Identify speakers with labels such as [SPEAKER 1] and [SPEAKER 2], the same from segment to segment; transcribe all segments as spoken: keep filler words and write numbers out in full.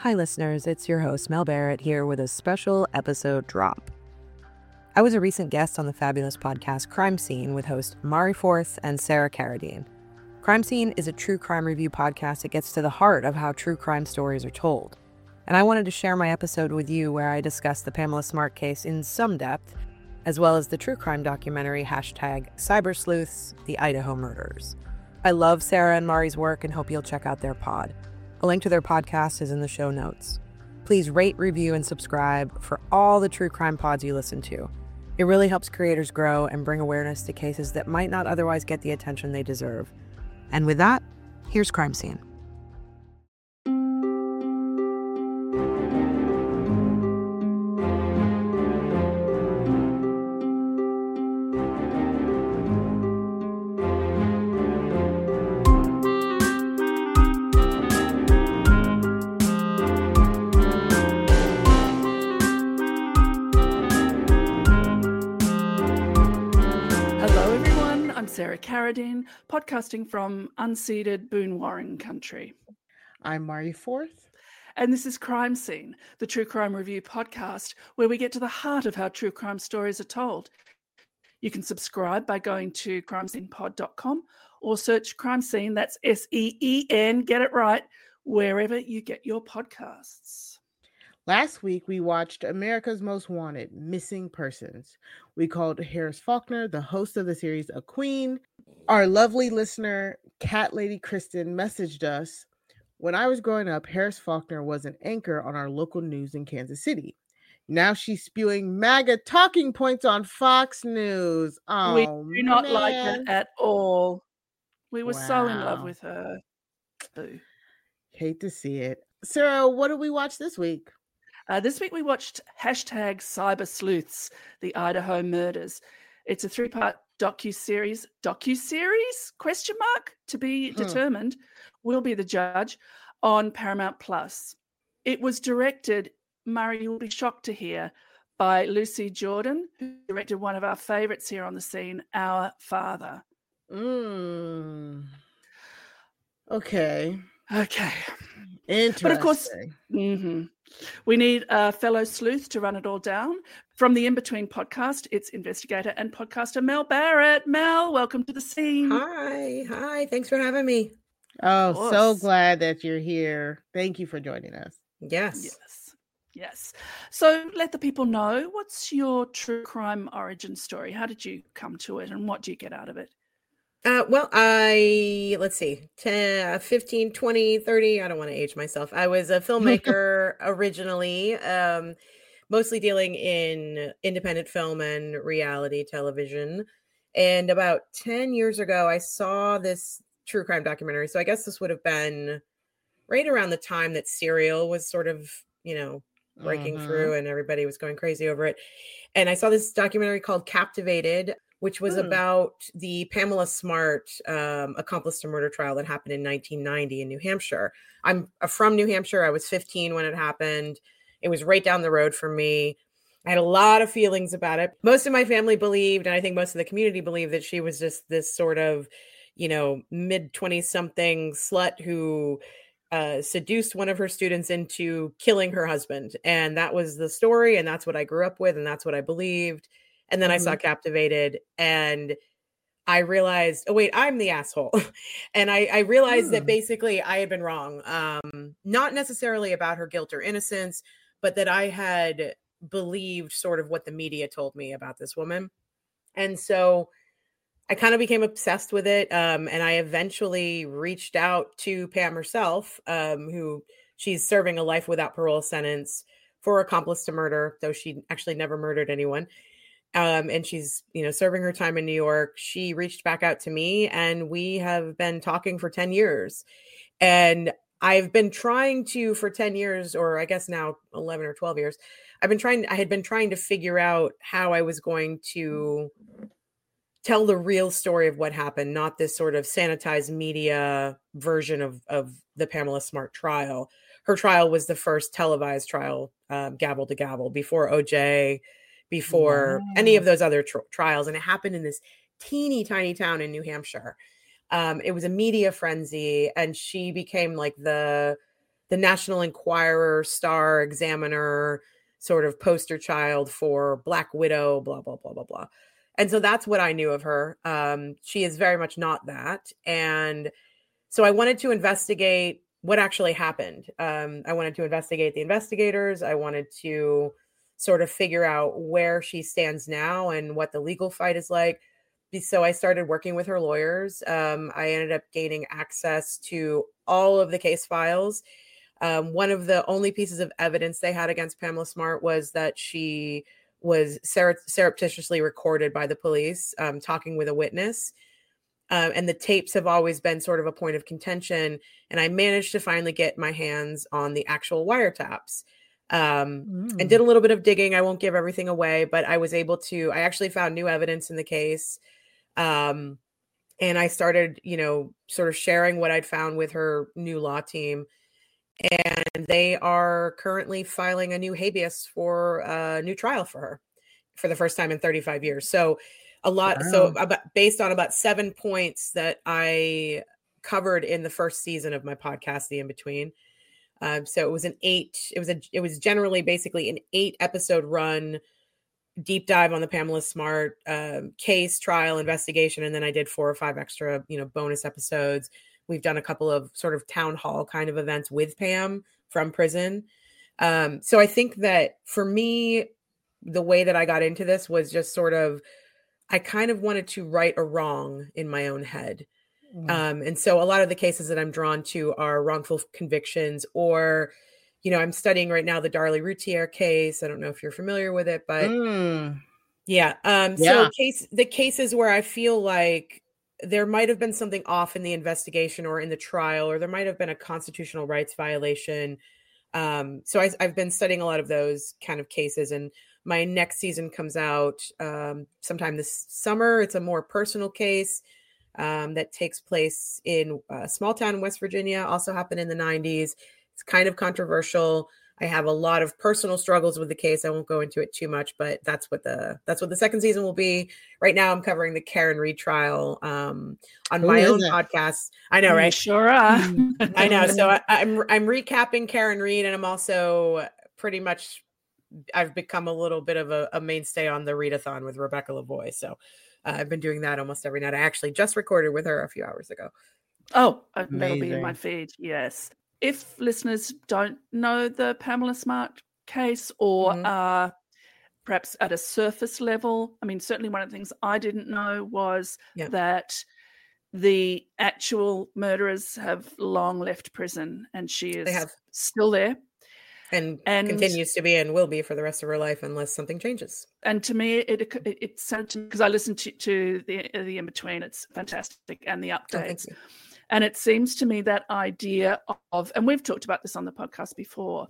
[SPEAKER 1] Hi, listeners. It's your host, Mel Barrett, here with a special episode drop. I was a recent guest on the fabulous podcast Crime Scene with host Mari Forth and Sarah Carradine. Crime Scene is a true crime review podcast that gets to the heart of how true crime stories are told. And I wanted to share my episode with you where I discuss the Pamela Smart case in some depth, as well as the true crime documentary hashtag Cyber Sleuths, The Idaho Murders. I love Sarah and Mari's work and hope you'll check out their pod. A link to their podcast is in the show notes. Please rate, review, and subscribe for all the true crime pods you listen to. It really helps creators grow and bring awareness to cases that might not otherwise get the attention they deserve. And with that, here's Crime Scene.
[SPEAKER 2] Sarah Carradine, podcasting from unceded Boonwurrung country.
[SPEAKER 3] I'm Mari Forth.
[SPEAKER 2] And this is Crime Scene, the true crime review podcast, where we get to the heart of how true crime stories are told. You can subscribe by going to crime scene pod dot com or search Crime Scene, that's S E E N, get it right, wherever you get your podcasts.
[SPEAKER 3] Last week, we watched America's Most Wanted, Missing Persons. We called Harris Faulkner, the host of the series, a queen. Our lovely listener, Cat Lady Kristen, messaged us, when I was growing up, Harris Faulkner was an anchor on our local news in Kansas City. Now she's spewing MAGA talking points on Fox News. Oh,
[SPEAKER 2] we do not
[SPEAKER 3] man.
[SPEAKER 2] like her at all. We were
[SPEAKER 3] wow.
[SPEAKER 2] so in love with her. Ooh.
[SPEAKER 3] Hate to see it. Sarah, what did we watch this week?
[SPEAKER 2] Uh, this week we watched hashtag Cyber Sleuths, The Idaho Murders. It's a three-part docu-series, docu-series, question mark, to be
[SPEAKER 3] Hmm.
[SPEAKER 2] determined. We'll be the judge on Paramount Plus. It was directed, Murray, you'll be shocked to hear, by Lucy Jordan, who directed one of our favourites here on the scene, Our Father.
[SPEAKER 3] Mm. Okay.
[SPEAKER 2] Okay.
[SPEAKER 3] Interesting.
[SPEAKER 2] But of course, mm-hmm. we need a fellow sleuth to run it all down. From the In-Between podcast, it's investigator and podcaster Mel Barrett. Mel, welcome to the scene.
[SPEAKER 1] Hi, hi. Thanks for having me.
[SPEAKER 3] Oh, so glad that you're here. Thank you for joining us.
[SPEAKER 1] Yes.
[SPEAKER 2] Yes. Yes. So let the people know, what's your true crime origin story? How did you come to it and what do you get out of it?
[SPEAKER 1] Uh, well, I, let's see, ten, fifteen, twenty, thirty, I don't want to age myself. I was a filmmaker originally, um, mostly dealing in independent film and reality television. And about ten years ago, I saw this true crime documentary. So I guess this would have been right around the time that Serial was sort of, you know, breaking
[SPEAKER 3] Mhm.
[SPEAKER 1] through and everybody was going crazy over it. And I saw this documentary called Captivated, which was
[SPEAKER 2] Hmm.
[SPEAKER 1] about the Pamela Smart um, accomplice to murder trial that happened in nineteen ninety in New Hampshire. I'm uh, from New Hampshire. I was fifteen when it happened. It was right down the road from me. I had a lot of feelings about it. Most of my family believed, and I think most of the community believed, that she was just this sort of, you know, mid-twenty-something slut who uh, seduced one of her students into killing her husband. And that was the story, and that's what I grew up with, and that's what I believed. And then mm-hmm. I saw Captivated, and I realized, oh, wait, I'm the asshole. And I, I realized mm. that basically I had been wrong. Um, not necessarily about her guilt or innocence, but that I had believed sort of what the media told me about this woman. And so I kind of became obsessed with it. Um, and I eventually reached out to Pam herself, um, who she's serving a life without parole sentence for accomplice to murder, though she actually never murdered anyone. Um, and she's, you know, serving her time in New York. She reached back out to me, and we have been talking for ten years. And I've been trying to, for ten years, or I guess now eleven or twelve years, I've been trying, I had been trying to figure out how I was going to tell the real story of what happened, not this sort of sanitized media version of, of the Pamela Smart trial. Her trial was the first televised trial, um, gavel to gavel, before O J, before wow. any of those other tr- trials. And it happened in this teeny tiny town in New Hampshire. Um, it was a media frenzy, and she became like the the National Enquirer, Star, Examiner sort of poster child for Black Widow, blah, blah, blah, blah, blah. And so that's what I knew of her. Um, she is very much not that. And so I wanted to investigate what actually happened. Um, I wanted to investigate the investigators. I wanted to sort of figure out where she stands now and what the legal fight is like. So I started working with her lawyers. Um, I ended up gaining access to all of the case files. Um, one of the only pieces of evidence they had against Pamela Smart was that she was sur- surreptitiously recorded by the police um, talking with a witness. Uh, and the tapes have always been sort of a point of contention. And I managed to finally get my hands on the actual wiretaps. Um, mm. And did a little bit of digging. I won't give everything away, but I was able to, I actually found new evidence in the case. Um, and I started, you know, sort of sharing what I'd found with her new law team. And they are currently filing a new habeas for a new trial for her for the first time in thirty-five years. So a lot. Wow. So about, based on about seven points that I covered in the first season of my podcast, The In-Between. Um, so it was an eight, it was a, it was generally basically an eight episode run, deep dive on the Pamela Smart um, case, trial, investigation. And then I did four or five extra, you know, bonus episodes. We've done a couple of sort of town hall kind of events with Pam from prison. Um, so I think that for me, the way that I got into this was just sort of, I kind of wanted to right a wrong in my own head. Mm. Um, and so a lot of the cases that I'm drawn to are wrongful convictions, or, you know, I'm studying right now the Darlie Routier case. I don't know if you're familiar with it, but mm. yeah. Um, yeah. So case, the cases where I feel like there might have been something off in the investigation or in the trial, or there might have been a constitutional rights violation. Um, so I, I've been studying a lot of those kind of cases, and my next season comes out um, sometime this summer. It's a more personal case um, that takes place in a small town in West Virginia, also happened in the nineties. It's kind of controversial. I have a lot of personal struggles with the case. I won't go into it too much, but that's what the that's what the second season will be. Right now, I'm covering the Karen Read trial um, on Who my own it? podcast. I know, right?
[SPEAKER 2] You sure are.
[SPEAKER 1] I know. So I, I'm I'm recapping Karen Read, and I'm also pretty much I've become a little bit of a, a mainstay on the readathon with Rebecca Lavoie. So uh, I've been doing that almost every night. I actually just recorded with her a few hours ago.
[SPEAKER 2] Oh, Amazing. That'll be in my feed. Yes. If listeners don't know the Pamela Smart case, or mm-hmm. uh, perhaps at a surface level, I mean, certainly one of the things I didn't know was yeah. that the actual murderers have long left prison, and she is
[SPEAKER 1] they have.
[SPEAKER 2] still there.
[SPEAKER 1] And, and continues to be and will be for the rest of her life unless something changes.
[SPEAKER 2] And to me, it it, it sounded to me, because I listened to, to the the In-Between, it's fantastic, and the updates. Oh, and it seems to me that idea of, and we've talked about this on the podcast before,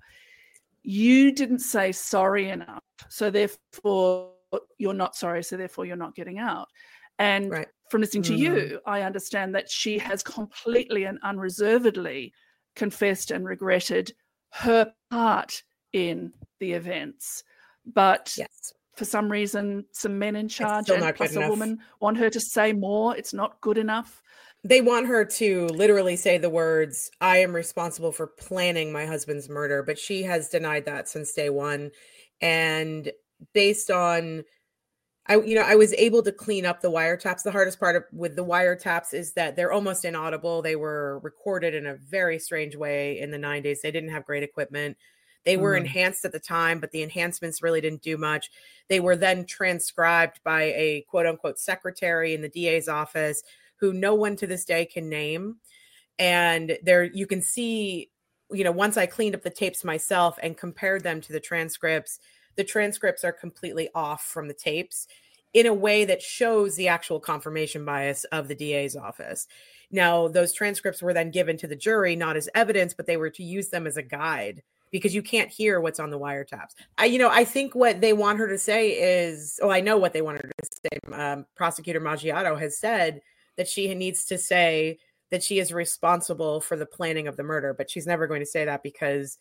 [SPEAKER 2] you didn't say sorry enough, so therefore you're not sorry, so therefore you're not getting out. And right. from listening to mm. you, I understand that she has completely and unreservedly confessed and regretted her part in the events, but
[SPEAKER 1] yes.
[SPEAKER 2] for some reason, some men in charge and plus a enough. woman want her to say more. It's not good enough.
[SPEAKER 1] They want her to literally say the words, "I am responsible for planning my husband's murder," but she has denied that since day one. And based on, I, you know, I was able to clean up the wiretaps. The hardest part of, with the wiretaps is that they're almost inaudible. They were recorded in a very strange way in the nineties. They didn't have great equipment. They were mm. enhanced at the time, but the enhancements really didn't do much. They were then transcribed by a quote unquote secretary in the D A's office who no one to this day can name. And there you can see, you know, once I cleaned up the tapes myself and compared them to the transcripts, the transcripts are completely off from the tapes in a way that shows the actual confirmation bias of the D A's office. Now, those transcripts were then given to the jury, not as evidence, but they were to use them as a guide, because you can't hear what's on the wiretaps. I, you know, I think what they want her to say is, oh, I know what they want her to say. Um, Prosecutor Maggiato has said that she needs to say that she is responsible for the planning of the murder, but she's never going to say that because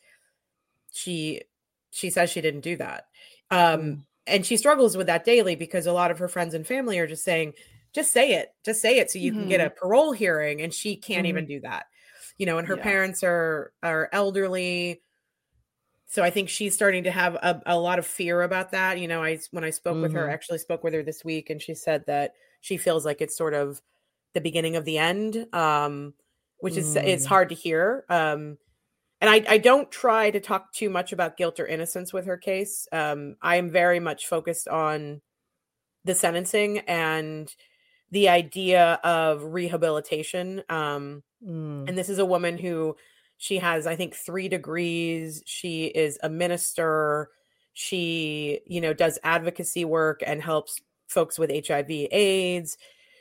[SPEAKER 1] she she says she didn't do that. Um, mm. And she struggles with that daily because a lot of her friends and family are just saying, just say it, just say it so you mm-hmm. can get a parole hearing. And she can't mm-hmm. even do that. you know, and her
[SPEAKER 2] Yeah.
[SPEAKER 1] parents are are elderly. So I think she's starting to have a, a lot of fear about that. You know, I when I spoke with her, I
[SPEAKER 3] Mhm.
[SPEAKER 1] actually spoke with her this week, and she said that she feels like it's sort of the beginning of the end, um, which is it's
[SPEAKER 3] Mm.
[SPEAKER 1] hard to hear. Um, and I, I don't try to talk too much about guilt or innocence with her case. Um, I am very much focused on the sentencing and the idea of rehabilitation. Um,
[SPEAKER 3] Mm.
[SPEAKER 1] and this is a woman who she has, I think, three degrees. She is a minister. She, you know, does advocacy work and helps folks with H I V AIDS.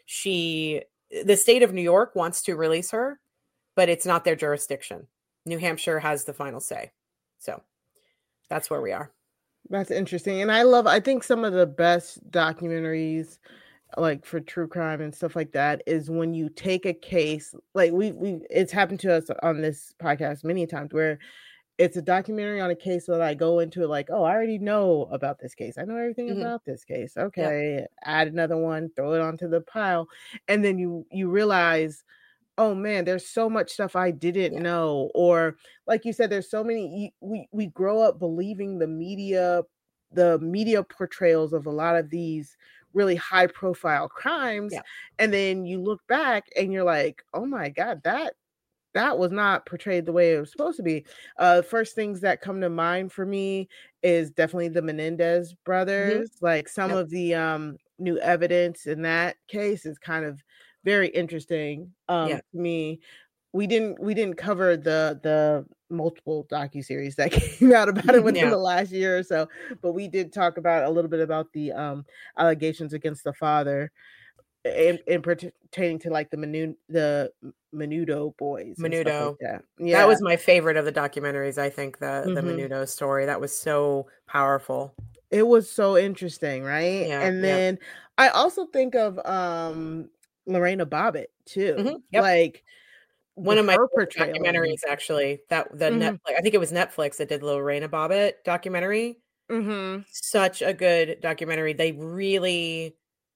[SPEAKER 1] She, the state of New York wants to release her, but it's not their jurisdiction. New Hampshire has the final say. So that's where we are.
[SPEAKER 3] That's interesting. And I love, I think some of the best documentaries, like for true crime and stuff like that, is when you take a case, like we, we, it's happened to us on this podcast many times where it's a documentary on a case that I go into it like, oh, I already know about this case. I know everything
[SPEAKER 1] Mhm.
[SPEAKER 3] about this case.
[SPEAKER 1] Yep.
[SPEAKER 3] Okay. Add another one, throw it onto the pile. And then you, you realize, oh man, there's so much stuff I didn't
[SPEAKER 1] Yeah.
[SPEAKER 3] know. Or like you said, there's so many, we, we grow up believing the media, the media portrayals of a lot of these really high profile crimes.
[SPEAKER 1] Yeah.
[SPEAKER 3] And then you look back and you're like, oh my God, that, that was not portrayed the way it was supposed to be. Uh, first things that come to mind for me is definitely the Menendez brothers.
[SPEAKER 1] Mm-hmm.
[SPEAKER 3] Like some
[SPEAKER 1] Yep.
[SPEAKER 3] of the um, new evidence in that case is kind of very interesting um,
[SPEAKER 1] Yeah.
[SPEAKER 3] to me. We didn't we didn't cover the the multiple docuseries that came out about it within
[SPEAKER 1] Yeah.
[SPEAKER 3] the last year or so, but we did talk about a little bit about the um, allegations against the father. In, in pertaining to like the Menu the Menudo boys and stuff like
[SPEAKER 1] Menudo.
[SPEAKER 3] that. Yeah.
[SPEAKER 1] That was my favorite of the documentaries. I think the the
[SPEAKER 3] Mhm.
[SPEAKER 1] Menudo story, that was so powerful.
[SPEAKER 3] It was so interesting, right?
[SPEAKER 1] Yeah.
[SPEAKER 3] And
[SPEAKER 1] Yep.
[SPEAKER 3] then I also think of um Lorena Bobbitt too.
[SPEAKER 1] Mhm. Yep.
[SPEAKER 3] Like
[SPEAKER 1] One
[SPEAKER 3] the,
[SPEAKER 1] of my
[SPEAKER 3] her
[SPEAKER 1] favorite
[SPEAKER 3] portrayal. of-
[SPEAKER 1] documentaries, actually, that the
[SPEAKER 3] Mhm.
[SPEAKER 1] Netflix, I think it was Netflix that did the Lorena Bobbitt documentary.
[SPEAKER 3] Mhm.
[SPEAKER 1] Such a good documentary. They really,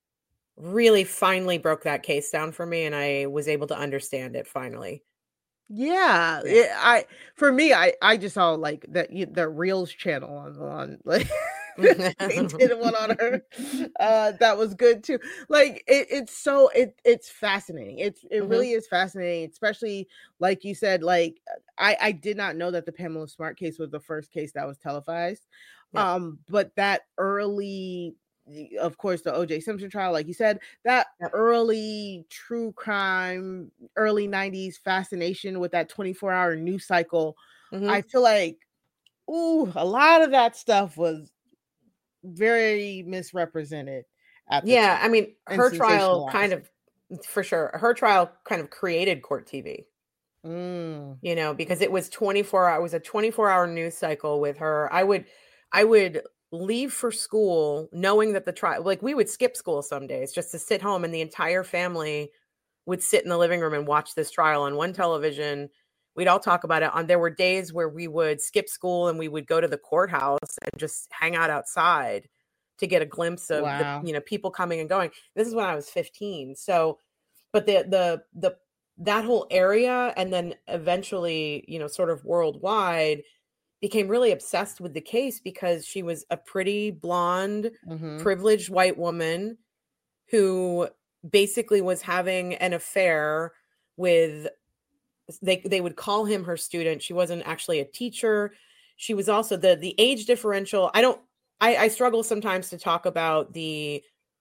[SPEAKER 1] really finally broke that case down for me, and I was able to understand it finally.
[SPEAKER 3] Yeah,
[SPEAKER 1] Yeah.
[SPEAKER 3] it, I for me, I I just saw like that y- the Reels channel on on like they did one on her. Uh, that was good too. Like it, it's so it it's fascinating. It's it
[SPEAKER 1] Mhm.
[SPEAKER 3] really is fascinating, especially like you said. Like I I did not know that the Pamela Smart case was the first case that was televised.
[SPEAKER 1] Yeah.
[SPEAKER 3] Um, but that early, of course, the O J Simpson trial, like you said, that
[SPEAKER 1] Yep.
[SPEAKER 3] early true crime, early nineties fascination with that twenty-four hour news cycle.
[SPEAKER 1] Mhm.
[SPEAKER 3] I feel like, ooh, a lot of that stuff was very misrepresented at the
[SPEAKER 1] Yeah,
[SPEAKER 3] time
[SPEAKER 1] I mean,
[SPEAKER 3] and
[SPEAKER 1] her trial
[SPEAKER 3] sensationalized.
[SPEAKER 1] kind of, for sure, her trial kind of created court T V.
[SPEAKER 3] Mm.
[SPEAKER 1] You know, because it was twenty-four hours, it was a twenty-four hour news cycle with her. I would, I would leave for school knowing that the trial, like we would skip school some days just to sit home, and the entire family would sit in the living room and watch this trial on one television. We'd all talk about it. On there were days where we would skip school and we would go to the courthouse and just hang out outside to get a glimpse of
[SPEAKER 3] Wow.
[SPEAKER 1] the, you know, people coming and going. This is when I was fifteen. So, but the the the that whole area, and then eventually, you know, sort of worldwide, became really obsessed with the case because she was a pretty blonde,
[SPEAKER 3] Mhm.
[SPEAKER 1] privileged white woman who basically was having an affair with, they they would call him her student. She wasn't actually a teacher. She was also the the age differential. I don't I, I struggle sometimes to talk about the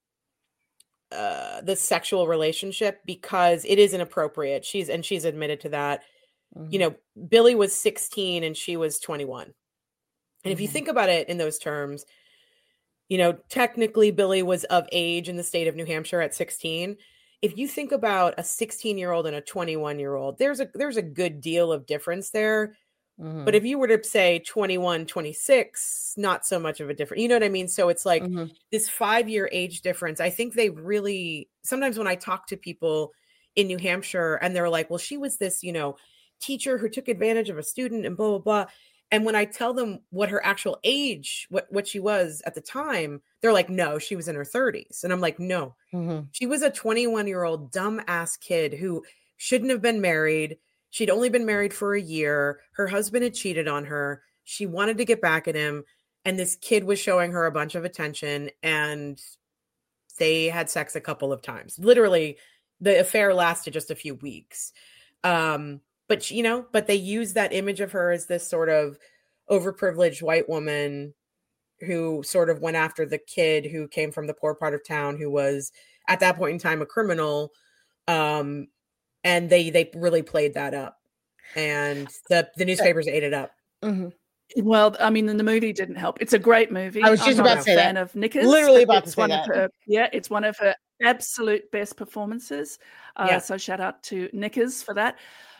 [SPEAKER 1] uh the sexual relationship because it is inappropriate. She's and she's admitted to that. You
[SPEAKER 3] Mhm.
[SPEAKER 1] know, Billy was sixteen and she was twenty-one. And if you
[SPEAKER 3] Mhm.
[SPEAKER 1] think about it in those terms, you know, technically Billy was of age in the state of New Hampshire at sixteen. If you think about a sixteen year old and a twenty-one year old, there's a there's a good deal of difference there.
[SPEAKER 3] Mhm.
[SPEAKER 1] But if you were to say twenty-one, twenty-six, not so much of a difference. You know what I mean? So it's like
[SPEAKER 3] Mhm.
[SPEAKER 1] this five year age difference. I think they really, sometimes when I talk to people in New Hampshire and they're like, well, she was this, you know, teacher who took advantage of a student and blah, blah, blah. And when I tell them what her actual age, what, what she was at the time, they're like, no, she was in her thirties. And I'm like, no,
[SPEAKER 3] Mhm.
[SPEAKER 1] she was a twenty-one year old dumb ass kid who shouldn't have been married. She'd only been married for a year. Her husband had cheated on her. She wanted to get back at him. And this kid was showing her a bunch of attention, and they had sex a couple of times. Literally, the affair lasted just a few weeks. Um, but, you know, but they used that image of her as this sort of overprivileged white woman who sort of went after the kid who came from the poor part of town, who was at that point in time a criminal. Um, and they they really played that up, and the the newspapers ate it up.
[SPEAKER 3] Mm-hmm.
[SPEAKER 2] Well, I mean, the movie didn't help. It's a great movie.
[SPEAKER 3] I was just
[SPEAKER 2] I'm
[SPEAKER 3] about
[SPEAKER 2] not
[SPEAKER 3] to say
[SPEAKER 2] a fan
[SPEAKER 3] that.
[SPEAKER 2] of Nickers.
[SPEAKER 3] Literally about to
[SPEAKER 2] it's
[SPEAKER 3] say
[SPEAKER 2] one
[SPEAKER 3] that.
[SPEAKER 2] Of her, yeah, it's one of her absolute best performances. Uh,
[SPEAKER 1] Yeah.
[SPEAKER 2] So shout out to Nickers for that.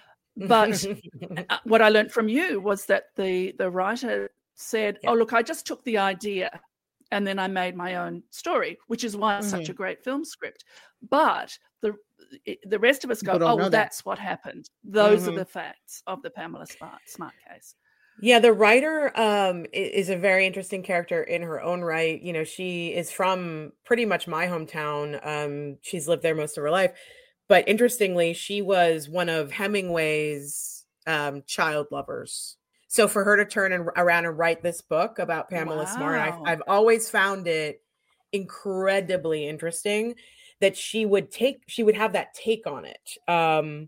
[SPEAKER 2] But uh, what I learned from you was that the the writer said,
[SPEAKER 1] Yeah.
[SPEAKER 2] "Oh, look, I just took the idea and then I made my own story," which is why it's such a great film script. But the the rest of us go,
[SPEAKER 3] People
[SPEAKER 2] "Oh,
[SPEAKER 3] don't
[SPEAKER 2] well,
[SPEAKER 3] know that.
[SPEAKER 2] that's what happened. Those
[SPEAKER 3] Mhm.
[SPEAKER 2] are the facts of the Pamela Smart, Smart case."
[SPEAKER 1] Yeah, the writer um, i- is a very interesting character in her own right. You know, she is from pretty much my hometown. Um, she's lived there most of her life. But interestingly, she was one of Hemingway's um, child lovers. So for her to turn and, around and write this book about Pamela Smart, I've,
[SPEAKER 2] Wow.
[SPEAKER 1] I've always found it incredibly interesting that she would take, she would have that take on it. Um,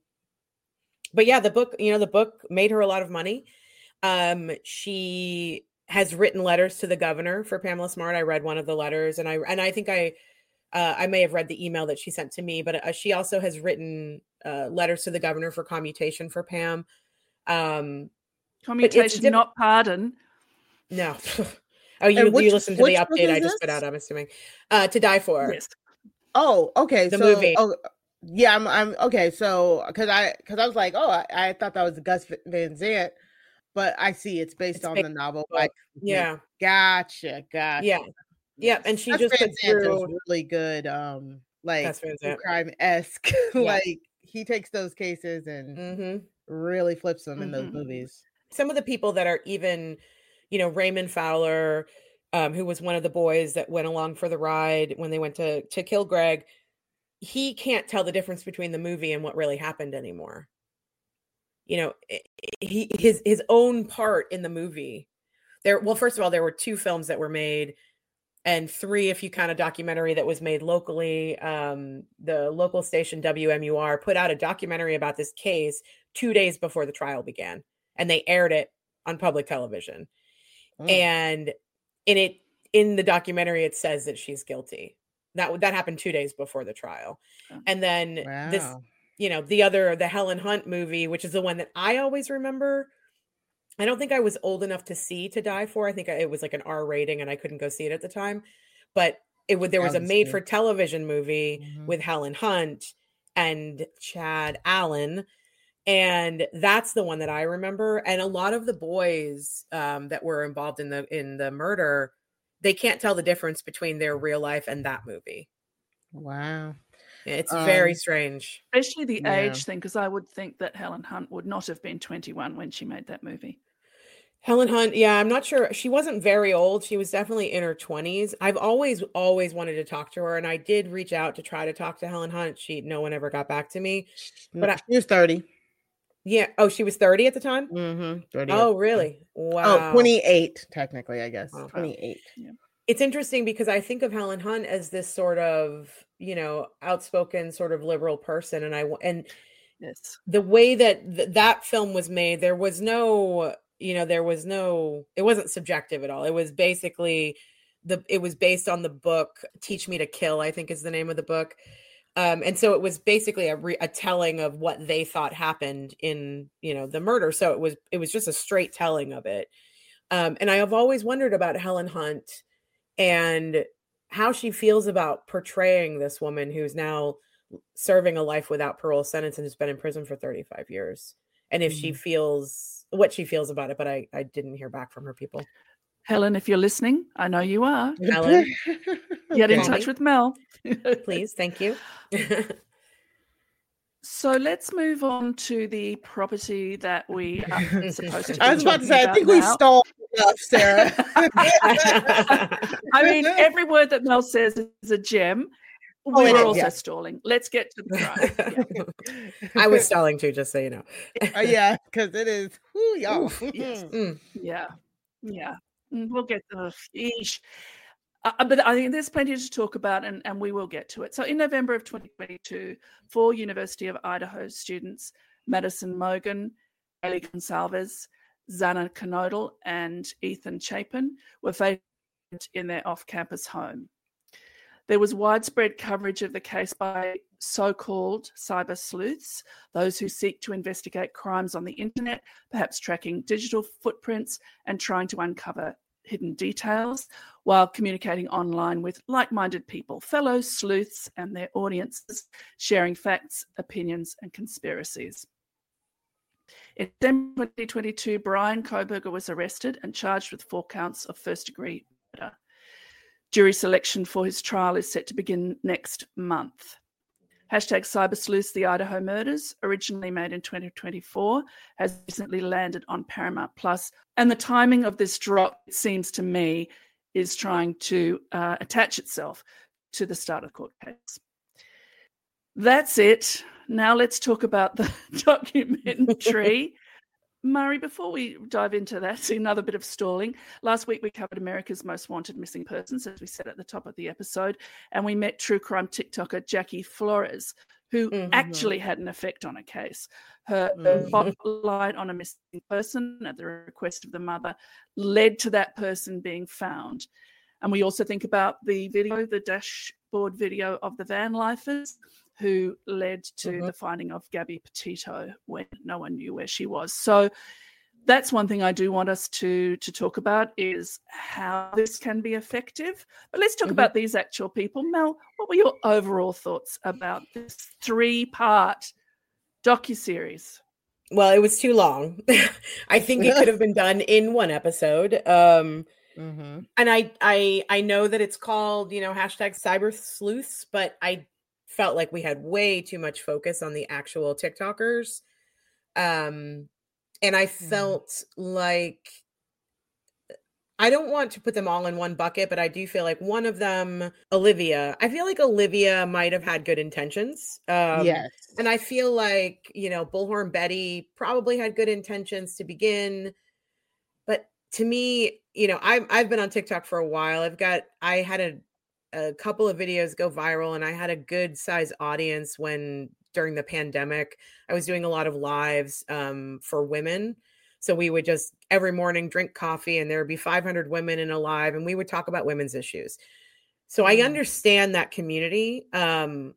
[SPEAKER 1] but yeah, the book, you know, the book made her a lot of money. Um, she has written letters to the governor for Pamela Smart. I read one of the letters, and I and I think I uh, I may have read the email that she sent to me, but uh, she also has written uh, letters to the governor for commutation for Pam. Um,
[SPEAKER 2] Commutation,
[SPEAKER 1] diff-
[SPEAKER 2] not pardon.
[SPEAKER 1] no. Oh, you,
[SPEAKER 3] And which-
[SPEAKER 1] you listened to the
[SPEAKER 3] which book
[SPEAKER 1] update
[SPEAKER 3] is
[SPEAKER 1] I just
[SPEAKER 3] this?
[SPEAKER 1] put out, I'm assuming. Uh, to Die For.
[SPEAKER 2] Yes.
[SPEAKER 3] Oh, okay.
[SPEAKER 1] The
[SPEAKER 3] so,
[SPEAKER 1] movie.
[SPEAKER 3] Oh, yeah, I'm. I'm okay. So, because I, because I was like, oh, I, I thought that was Gus Van Sant, but I see it's based
[SPEAKER 1] It's
[SPEAKER 3] on
[SPEAKER 1] based
[SPEAKER 3] the novel.
[SPEAKER 1] on the
[SPEAKER 3] By,
[SPEAKER 1] book. Yeah.
[SPEAKER 3] Gotcha. Gotcha.
[SPEAKER 1] Yeah. Yeah. And she
[SPEAKER 3] Gus
[SPEAKER 1] just
[SPEAKER 3] Van
[SPEAKER 1] put
[SPEAKER 3] Sant
[SPEAKER 1] through
[SPEAKER 3] is really good. Um, like
[SPEAKER 1] Gus Van Sant.
[SPEAKER 3] crime esque.
[SPEAKER 1] Yeah.
[SPEAKER 3] Like he takes those cases and
[SPEAKER 1] Mhm.
[SPEAKER 3] really flips them in those
[SPEAKER 2] Mhm.
[SPEAKER 3] movies.
[SPEAKER 1] Some of the people that are even, you know, Raymond Fowler, um, who was one of the boys that went along for the ride when they went to to kill Greg, he can't tell the difference between the movie and what really happened anymore. You know, i- i- he his his own part in the movie. There, well, first of all, there were two films that were made, and three, if you count a documentary that was made locally. Um, the local station W M U R put out a documentary about this case two days before the trial began, and they aired it on public television.
[SPEAKER 3] Mm.
[SPEAKER 1] And in it, in the documentary, it says that she's guilty. That that happened two days before the trial,
[SPEAKER 2] Oh.
[SPEAKER 1] and then this,
[SPEAKER 3] Wow.
[SPEAKER 1] you know, the other, the Helen Hunt movie, which is the one that I always remember. I don't think I was old enough to see To Die For. I think it was like an R rating, and I couldn't go see it at the time. But it would there was a
[SPEAKER 3] Sounds
[SPEAKER 1] made
[SPEAKER 3] good.
[SPEAKER 1] for television movie
[SPEAKER 3] Mhm.
[SPEAKER 1] with Helen Hunt and Chad Allen. And that's the one that I remember. And a lot of the boys um, that were involved in the in the murder, they can't tell the difference between their real life and that movie.
[SPEAKER 3] Wow.
[SPEAKER 1] It's very
[SPEAKER 3] Um,
[SPEAKER 1] strange.
[SPEAKER 2] Especially the
[SPEAKER 3] Yeah.
[SPEAKER 2] age thing, because I would think that Helen Hunt would not have been twenty-one when she made that movie.
[SPEAKER 1] Helen Hunt, yeah, I'm not sure. She wasn't very old. She was definitely in her twenties. I've always, always wanted to talk to her, and I did reach out to try to talk to Helen Hunt. She, no one ever got back to me. But I-
[SPEAKER 3] she was thirty.
[SPEAKER 1] Yeah. Oh, she was thirty at the time.
[SPEAKER 3] Mm-hmm. thirty.
[SPEAKER 1] Oh, really? Wow.
[SPEAKER 3] Oh, twenty-eight, technically, I guess.
[SPEAKER 1] Okay.
[SPEAKER 3] twenty-eight.
[SPEAKER 1] It's interesting because I think of Helen Hunt as this sort of, you know, outspoken sort of liberal person, and I and
[SPEAKER 2] Yes.
[SPEAKER 1] the way that th- that film was made, there was no, you know, there was no, it wasn't subjective at all. It was basically the, it was based on the book Teach Me to Kill, I think is the name of the book. Um, and so it was basically a, re- a telling of what they thought happened in, you know, the murder. So it was, it was just a straight telling of it. Um, and I have always wondered about Helen Hunt and how she feels about portraying this woman who's now serving a life without parole sentence and has been in prison for thirty-five years. And if she
[SPEAKER 3] Mhm.
[SPEAKER 1] feels what she feels about it, but I, I didn't hear back from her people.
[SPEAKER 2] Helen, if you're listening, I know you are.
[SPEAKER 1] Helen,
[SPEAKER 2] Get in
[SPEAKER 1] Call
[SPEAKER 2] touch
[SPEAKER 1] me.
[SPEAKER 2] with Mel.
[SPEAKER 1] please. Thank you.
[SPEAKER 2] So let's move on to the property that we are supposed to be
[SPEAKER 3] I was about to
[SPEAKER 2] talking
[SPEAKER 3] say, I think we
[SPEAKER 2] now.
[SPEAKER 3] stole enough, Sarah.
[SPEAKER 2] I mean, every word that Mel says is a gem. we
[SPEAKER 3] it
[SPEAKER 2] were
[SPEAKER 3] is,
[SPEAKER 2] also
[SPEAKER 3] yeah.
[SPEAKER 2] stalling. Let's get to the crime.
[SPEAKER 1] I was stalling too, just so you know.
[SPEAKER 3] Uh, yeah, because it is. Whoo, y'all.
[SPEAKER 2] Oof, yes.
[SPEAKER 1] Mm.
[SPEAKER 2] Yeah. Yeah. Mm, We'll get to the Uh, but I think there's plenty to talk about, and, and we will get to it. So in November of twenty twenty-two, four University of Idaho students, Madison Mogan, Haley Gonsalves, Zana Knodel, and Ethan Chapin, were found in their off-campus home. There was widespread coverage of the case by so-called cyber sleuths, those who seek to investigate crimes on the internet, perhaps tracking digital footprints and trying to uncover hidden details while communicating online with like-minded people, fellow sleuths and their audiences, sharing facts, opinions, and conspiracies. In December twenty twenty-two, Brian Koberger was arrested and charged with four counts of first-degree murder. Jury selection for his trial is set to begin next month. Hashtag Cyber Sleuths, the Idaho Murders, originally made in twenty twenty-four, has recently landed on Paramount Plus. And the timing of this drop, it seems to me, is trying to uh, attach itself to the start of the court case. That's it. Now let's talk about the documentary. Murray, before we dive into that, see another bit of stalling. Last week we covered America's Most Wanted Missing Persons, as we said at the top of the episode, and we met true crime TikToker Jackie Flores, who mm-hmm. actually had an effect on a case. Her, mm-hmm. her spotlight on a missing person at the request of the mother led to that person being found. And we also think about the video, the dashboard video of the van lifers, who led to mm-hmm. the finding of Gabby Petito when no one knew where she was. So that's one thing I do want us to, to talk about, is how this can be effective. But let's talk mm-hmm. about these actual people. Mel, what were your overall thoughts about this three-part docuseries?
[SPEAKER 1] Well, it was too long. I think it could have been done in one episode. Um, mm-hmm. And I, I, I know that it's called, you know, hashtag cyber sleuths, but I felt like we had way too much focus on the actual TikTokers. Um, and I felt mm. like, I don't want to put them all in one bucket, but I do feel like one of them, Olivia, I feel like Olivia might have had good intentions. Um,
[SPEAKER 3] yes.
[SPEAKER 1] And I feel like, you know, Bullhorn Betty probably had good intentions to begin. But to me, you know, I've, I've been on TikTok for a while. I've got, I had a, a couple of videos go viral, and I had a good size audience when during the pandemic. I was doing a lot of lives um, for women. So we would just every morning drink coffee, and there would be five hundred women in a live, and we would talk about women's issues. So mm. I understand that community. Um,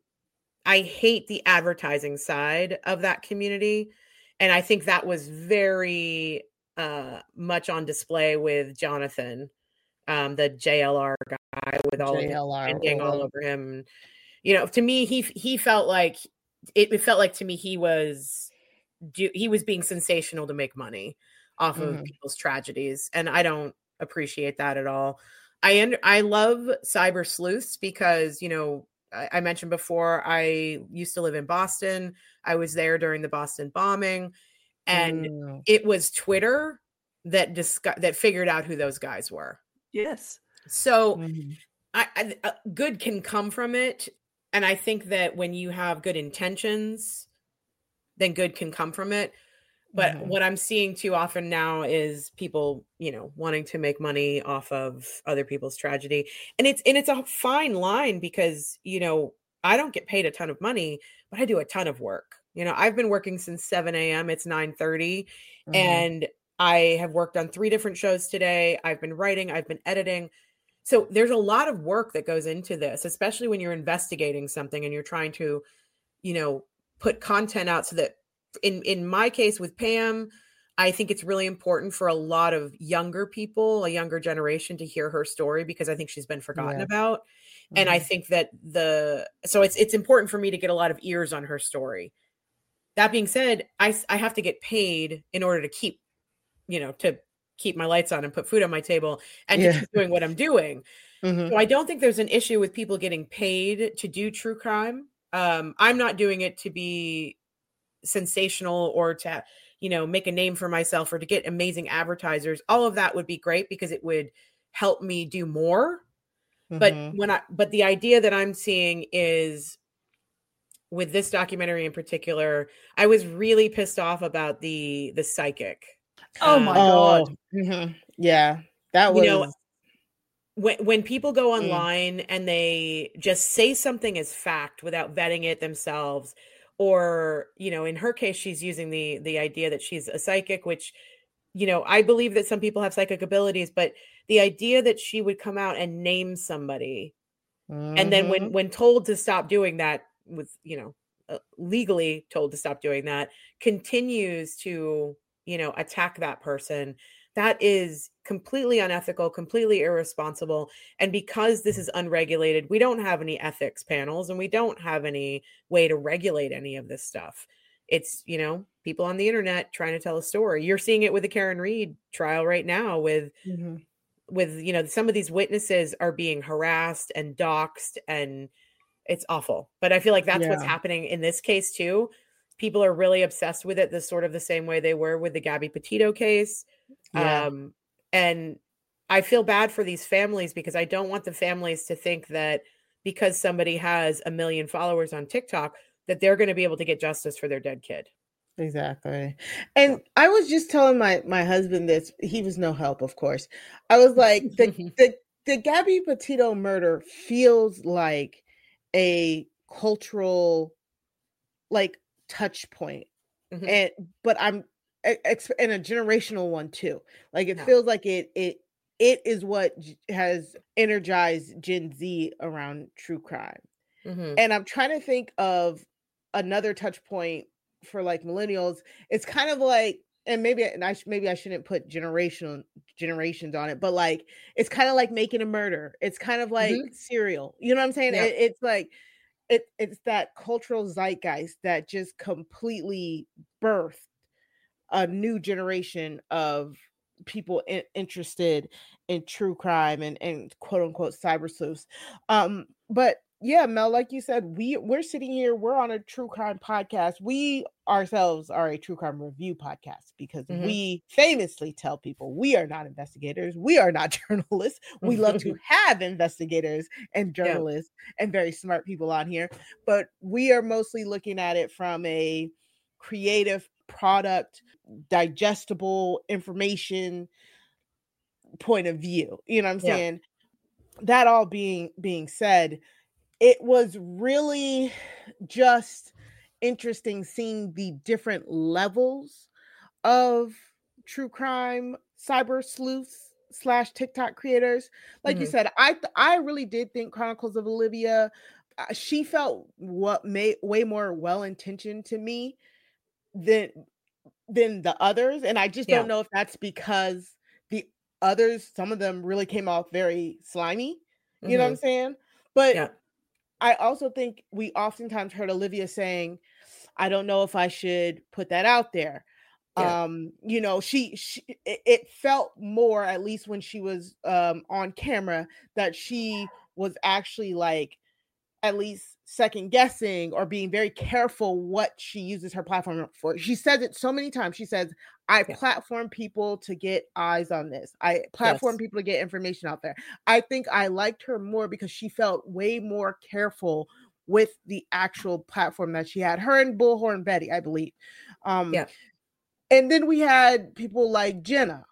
[SPEAKER 1] I hate the advertising side of that community. And I think that was very uh, much on display with Jonathan, um, the J L R guy, with all J L R of him all over him. You know, to me, he he felt like it, it felt like to me he was he was being sensational to make money off mm-hmm. of people's tragedies, and I don't appreciate that at all. I under, I love cyber sleuths because, you know, I, I mentioned before, I used to live in Boston. I was there during the Boston bombing, and mm. it was Twitter that discuss, that figured out who those guys were.
[SPEAKER 2] Yes.
[SPEAKER 1] So
[SPEAKER 2] mm-hmm.
[SPEAKER 1] I, I, uh, good can come from it. And I think that when you have good intentions, then good can come from it. But mm-hmm. what I'm seeing too often now is people, you know, wanting to make money off of other people's tragedy. And it's, and it's a fine line because, you know, I don't get paid a ton of money, but I do a ton of work. You know, I've been working since seven a.m. It's nine thirty mm-hmm. and I have worked on three different shows today. I've been writing, I've been editing. So there's a lot of work that goes into this, especially when you're investigating something and you're trying to, you know, put content out so that in, in my case with Pam, I think it's really important for a lot of younger people, a younger generation, to hear her story because I think she's been forgotten yeah. about. Mm-hmm. And I think that the, so it's, it's important for me to get a lot of ears on her story. That being said, I, I have to get paid in order to keep, you know, to keep my lights on and put food on my table and yeah. to keep doing what I'm doing. Mm-hmm. So I don't think there's an issue with people getting paid to do true crime. Um, I'm not doing it to be sensational or to, you know, make a name for myself or to get amazing advertisers. All of that would be great because it would help me do more. But
[SPEAKER 3] Mhm.
[SPEAKER 1] when I, but the idea that I'm seeing is with this documentary in particular, I was really pissed off about the, the psychic.
[SPEAKER 2] Oh my
[SPEAKER 1] Um,
[SPEAKER 2] God.
[SPEAKER 3] Oh, mhm. Yeah, that
[SPEAKER 1] you know,
[SPEAKER 3] was
[SPEAKER 1] when when people go
[SPEAKER 3] mm.
[SPEAKER 1] online and they just say something as fact without vetting it themselves, or, you know, in her case, she's using the the idea that she's a psychic, which, you know, I believe that some people have psychic abilities, but the idea that she would come out and name somebody, and then when
[SPEAKER 3] Mhm.
[SPEAKER 1] when told to stop doing that, with, you know, uh, legally told to stop doing that, continues to, you know, attack that person. That is completely unethical, completely irresponsible. And because this is unregulated, we don't have any ethics panels and we don't have any way to regulate any of this stuff. It's, you know, people on the internet trying to tell a story. You're seeing it with the Karen Read trial right now with
[SPEAKER 3] Mhm.
[SPEAKER 1] with, you know, some of these witnesses are being harassed and doxxed, and it's awful. But I feel like that's what's
[SPEAKER 3] Yeah.
[SPEAKER 1] happening in this case too. People are really obsessed with it, the sort of the same way they were with the Gabby Petito case.
[SPEAKER 3] Yeah.
[SPEAKER 1] Um, and I feel bad for these families because I don't want the families to think that because somebody has a million followers on TikTok, that they're going to be able to get justice for their dead kid.
[SPEAKER 3] Exactly. And I was just telling my my husband this. He was no help, of course. I was like, the the the Gabby Petito murder feels like a cultural like touch point.
[SPEAKER 1] Mhm.
[SPEAKER 3] And but I'm ex- and a generational one too. Like it
[SPEAKER 1] Yeah.
[SPEAKER 3] feels like it it it is what j- has energized Gen Z around true crime.
[SPEAKER 1] Mhm.
[SPEAKER 3] And I'm trying to think of another touch point for like millennials. It's kind of like, and maybe and I sh- maybe I shouldn't put generational generations on it, but like it's kind of like Making a Murder. It's kind of like
[SPEAKER 1] Mhm.
[SPEAKER 3] Serial. You know what I'm saying?
[SPEAKER 1] Yeah.
[SPEAKER 3] It, it's like it it's that cultural zeitgeist that just completely birthed a new generation of people in, interested in true crime and, and quote unquote cyber sleuths. Um, but yeah, Mel, like you said, we we're sitting here, we're on a true crime podcast. We ourselves are a true crime review podcast because
[SPEAKER 1] Mhm.
[SPEAKER 3] we famously tell people we are not investigators, we are not journalists. We love to have investigators and
[SPEAKER 1] Yeah.
[SPEAKER 3] journalists and very smart people on here, but we are mostly looking at it from a creative product, digestible information point of view. You know what I'm
[SPEAKER 1] Yeah.
[SPEAKER 3] saying? That all being being said, it was really just interesting seeing the different levels of true crime cyber sleuths slash TikTok creators. Like you
[SPEAKER 1] Mhm.
[SPEAKER 3] said, I th- I really did think Chronicles of Olivia, uh, she felt what made way more well intentioned to me than than the others, and I just
[SPEAKER 1] Yeah.
[SPEAKER 3] don't know if that's because the others, some of them really came off very slimy, you know what I'm
[SPEAKER 1] Mhm.
[SPEAKER 3] saying? But
[SPEAKER 1] Yeah.
[SPEAKER 3] I also think we oftentimes heard Olivia saying, "I don't know if I should put that out there."
[SPEAKER 1] Yeah.
[SPEAKER 3] Um, you know, she, she it, it felt more, at least when she was um on camera, that she was actually like at least second guessing or being very careful what she uses her platform for. She says it so many times. She says, I
[SPEAKER 1] Yeah.
[SPEAKER 3] platform people to get eyes on this. I platform
[SPEAKER 1] Yes.
[SPEAKER 3] people to get information out there. I think I liked her more because she felt way more careful with the actual platform that she had. Her and Bullhorn Betty, I believe. Um,
[SPEAKER 1] Yeah.
[SPEAKER 3] and then we had people like Jenna.